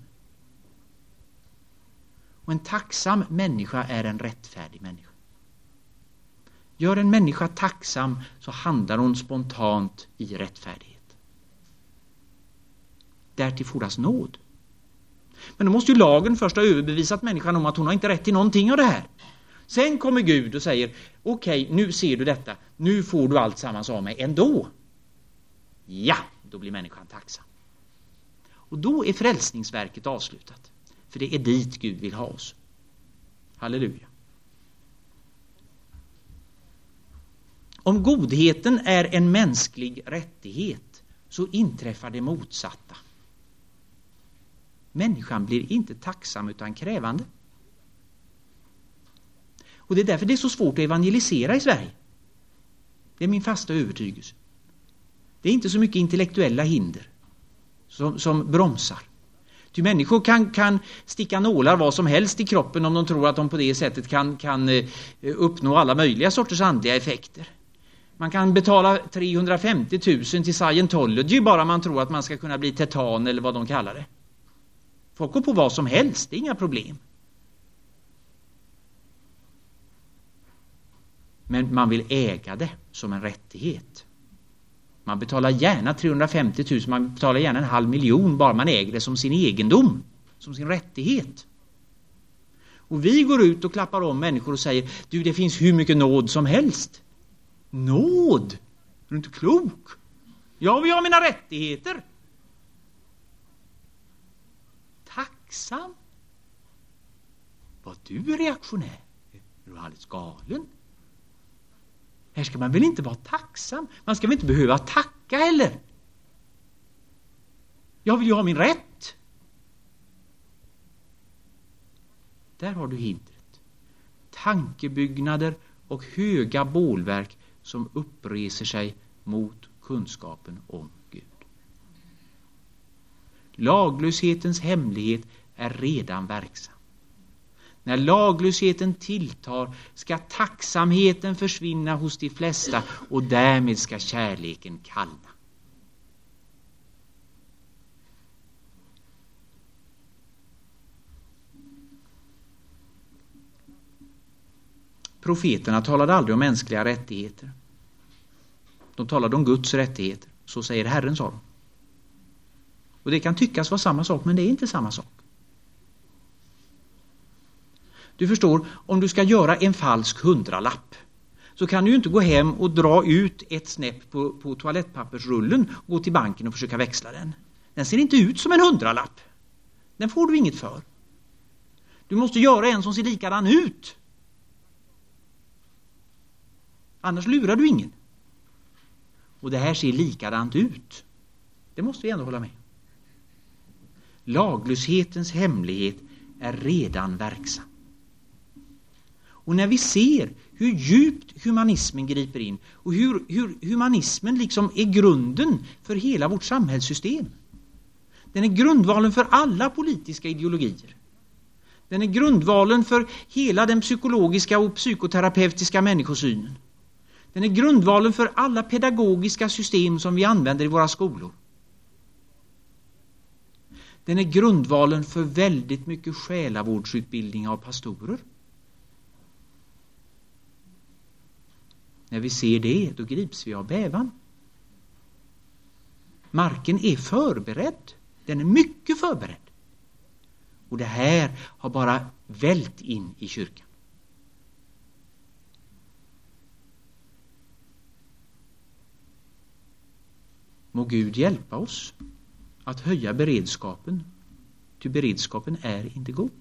Och en tacksam människa är en rättfärdig människa. Gör en människa tacksam så handlar hon spontant i rättfärdighet. Därtill fordras nåd. Men då måste ju lagen först ha överbevisat människan om att hon har inte rätt till någonting av det här. Sen kommer Gud och säger, okej, okay, nu ser du detta. Nu får du allt sammans av mig ändå. Ja, då blir människan tacksam. Och då är frälsningsverket avslutat. För det är dit Gud vill ha oss. Halleluja. Om godheten är en mänsklig rättighet så inträffar det motsatta. Människan blir inte tacksam utan krävande. Och det är därför det är så svårt att evangelisera i Sverige. Det är min fasta övertygelse. Det är inte så mycket intellektuella hinder som, som bromsar. Ty människor kan, kan sticka nålar vad som helst i kroppen om de tror att de på det sättet kan, kan uppnå alla möjliga sorters andliga effekter. Man kan betala trehundrafemtio tusen till Scientology bara man tror att man ska kunna bli tetan eller vad de kallar det. Folk går på vad som helst, det är inga problem. Men man vill äga det som en rättighet. Man betalar gärna trehundrafemtio tusen, man betalar gärna en halv miljon bara man äger det som sin egendom, som sin rättighet. Och vi går ut och klappar om människor och säger, du, det finns hur mycket nåd som helst. Nåd? Är du inte klok? Jag vill ha mina rättigheter. Tacksam? Vad du är reaktionär? Är du alldeles galen? Här ska man väl inte vara tacksam? Man ska väl inte behöva tacka heller? Jag vill ju ha min rätt. Där har du hindret. Tankebyggnader och höga bålverk som uppreser sig mot kunskapen om Gud. Laglöshetens hemlighet är redan verksam. När laglösheten tilltar ska tacksamheten försvinna hos de flesta och därmed ska kärleken kallna. Profeterna talade aldrig om mänskliga rättigheter. De talade om Guds rättigheter. Så säger Herren, sa de. Och det kan tyckas vara samma sak, men det är inte samma sak. Du förstår, om du ska göra en falsk hundralapp så kan du ju inte gå hem och dra ut ett snäpp på, på toalettpappersrullen och gå till banken och försöka växla den. Den ser inte ut som en hundralapp. Den får du inget för. Du måste göra en som ser likadan ut. Annars lurar du ingen. Och det här ser likadant ut. Det måste vi ändå hålla med. Laglöshetens hemlighet är redan verksam. Och när vi ser hur djupt humanismen griper in och hur, hur humanismen liksom är grunden för hela vårt samhällssystem. Den är grundvalen för alla politiska ideologier. Den är grundvalen för hela den psykologiska och psykoterapeutiska människosynen. Den är grundvalen för alla pedagogiska system som vi använder i våra skolor. Den är grundvalen för väldigt mycket själavårdsutbildning av pastorer. När vi ser det, då grips vi av bävan. Marken är förberedd. Den är mycket förberedd. Och det här har bara vält in i kyrkan. Må Gud hjälpa oss att höja beredskapen. Ty beredskapen är inte god.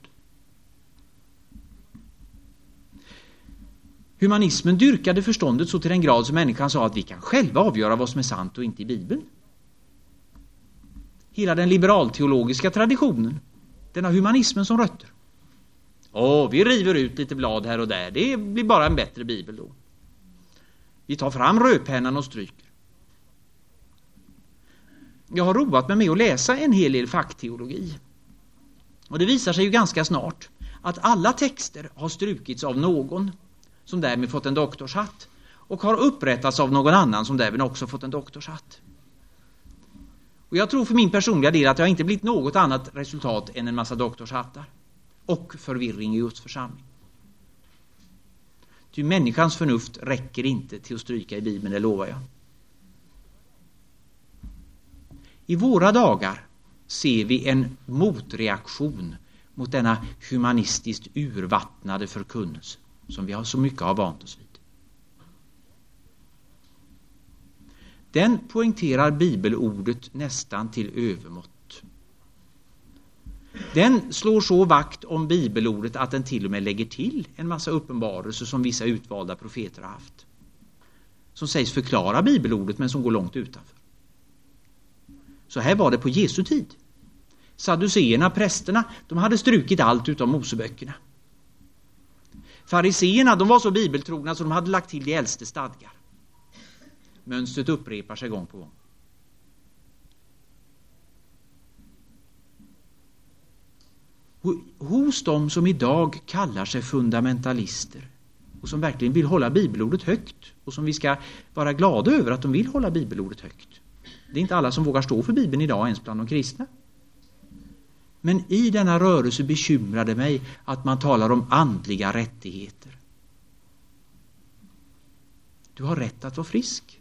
Humanismen dyrkade förståndet så till den grad som människan sa att vi kan själva avgöra vad som är sant och inte i Bibeln. Hela den liberalteologiska traditionen, den har humanismen som rötter. Åh, vi river ut lite blad här och där. Det blir bara en bättre bibel då. Vi tar fram rödpennan och stryker. Jag har roat mig med att läsa en hel del fackteologi. Och det visar sig ju ganska snart att alla texter har strukits av någon som därmed fått en doktorshatt och har upprättats av någon annan som därmed också fått en doktorshatt. Och jag tror för min personliga del att det har inte blivit något annat resultat än en massa doktorshattar och förvirring i Guds församling. Ty människans förnuft räcker inte till att stryka i Bibeln, det lovar jag. I våra dagar ser vi en motreaktion mot denna humanistiskt urvattnade förkunnelse som vi har så mycket har vant oss vid. Den poängterar bibelordet nästan till övermått. Den slår så vakt om bibelordet att den till och med lägger till en massa uppenbarelser som vissa utvalda profeter har haft. Som sägs förklara bibelordet men som går långt utanför. Så här var det på Jesu tid. Sadduceerna, prästerna, de hade strukit allt utom Moseböckerna. Fariseerna, de var så bibeltrogna så de hade lagt till de äldste stadgar. Mönstret upprepar sig gång på gång. Hos de som idag kallar sig fundamentalister och som verkligen vill hålla bibelordet högt och som vi ska vara glada över att de vill hålla bibelordet högt. Det är inte alla som vågar stå för Bibeln idag ens bland de kristna. Men i denna rörelse bekymrade mig att man talar om andliga rättigheter. Du har rätt att vara frisk.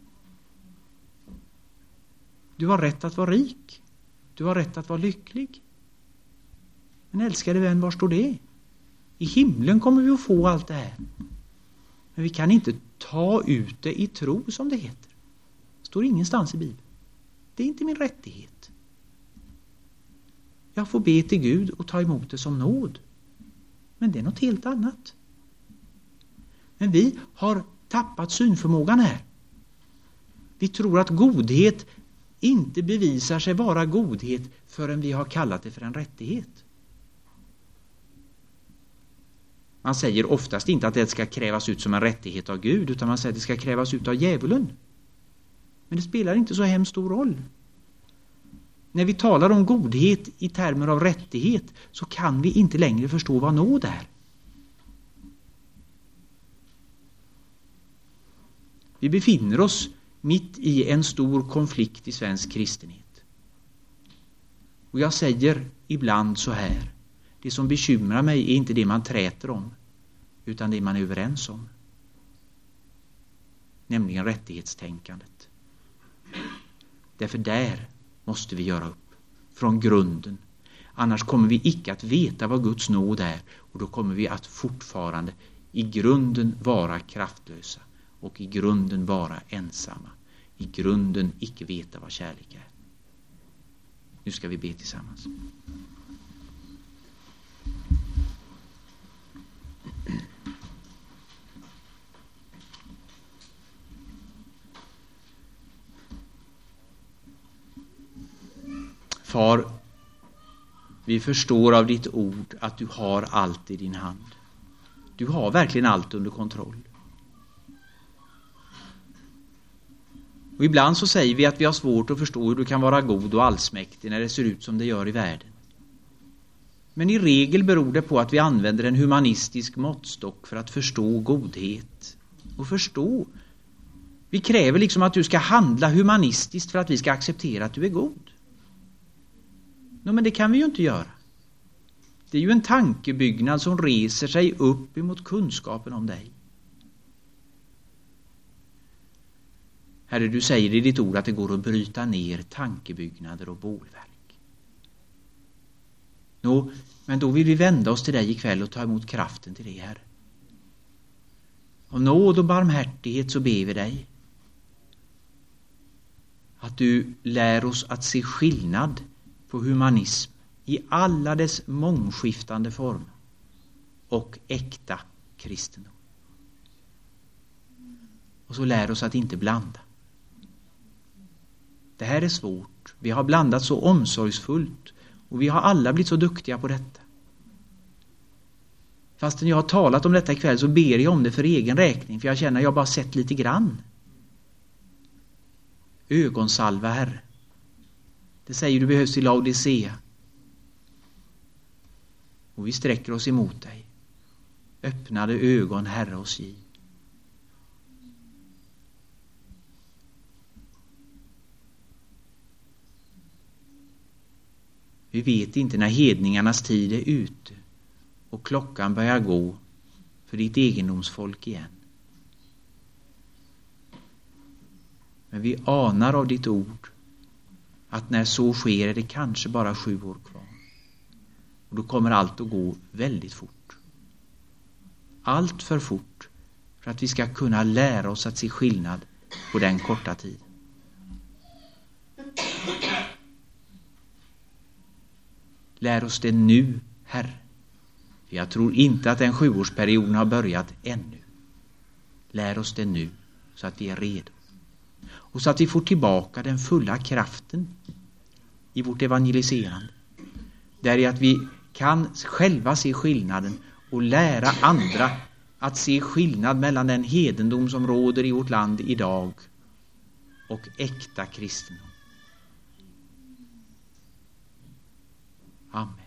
Du har rätt att vara rik. Du har rätt att vara lycklig. Men älskade vän, var står det? I himlen kommer vi att få allt det här. Men vi kan inte ta ut det i tro, som det heter. Det står ingenstans i Bibeln. Det är inte min rättighet. Jag får be till Gud och ta emot det som nåd. Men det är något helt annat. Men vi har tappat synförmågan här. Vi tror att godhet inte bevisar sig vara godhet förrän vi har kallat det för en rättighet. Man säger oftast inte att det ska krävas ut som en rättighet av Gud, utan man säger att det ska krävas ut av djävulen. Men det spelar inte så hemskt stor roll. När vi talar om godhet i termer av rättighet så kan vi inte längre förstå vad nåd är. Vi befinner oss mitt i en stor konflikt i svensk kristenhet. Och jag säger ibland så här: det som bekymrar mig är inte det man träter om, utan det man är överens om. Nämligen rättighetstänkandet. Därför där måste vi göra upp från grunden. Annars kommer vi icke att veta vad Guds nåd är, och då kommer vi att fortfarande i grunden vara kraftlösa och i grunden vara ensamma. I grunden icke veta vad kärlek är. Nu ska vi be tillsammans. Far, vi förstår av ditt ord att du har allt i din hand. Du har verkligen allt under kontroll. Och ibland så säger vi att vi har svårt att förstå hur du kan vara god och allsmäktig när det ser ut som det gör i världen. Men i regel beror det på att vi använder en humanistisk måttstock för att förstå godhet. Och förstå. Vi kräver liksom att du ska handla humanistiskt för att vi ska acceptera att du är god. No, men det kan vi ju inte göra. Det är ju en tankebyggnad som reser sig upp emot kunskapen om dig. Herre, du säger i ditt ord att det går att bryta ner tankebyggnader och bålverk. Nå, men då vill vi vända oss till dig ikväll och ta emot kraften till det, Herre. Av nåd och barmhärtighet så ber vi dig att du lär oss att se skillnad på humanism i alla dess mångskiftande former och äkta kristendom. Och så lär oss att inte blanda. Det här är svårt. Vi har blandat så omsorgsfullt och vi har alla blivit så duktiga på detta. Fastän jag har talat om detta ikväll så ber jag om det för egen räkning, för jag känner att jag bara sett lite grann. Ögonsalva, Herre. Det säger du behövs i Laodicea. Och vi sträcker oss emot dig. Öppnade ögon, Herre, oss giv. Vi vet inte när hedningarnas tid är ute och klockan börjar gå för ditt egendomsfolk igen. Men vi anar av ditt ord att när så sker är det kanske bara sju år kvar. Och då kommer allt att gå väldigt fort. Allt för fort för att vi ska kunna lära oss att se skillnad på den korta tiden. Lär oss det nu, Herre. För jag tror inte att den sjuårsperioden har börjat ännu. Lär oss det nu så att vi är redo. Och så att vi får tillbaka den fulla kraften i vårt evangeliserande. Där är att vi kan själva se skillnaden och lära andra att se skillnad mellan den hedendom som råder i vårt land idag och äkta kristendom. Amen.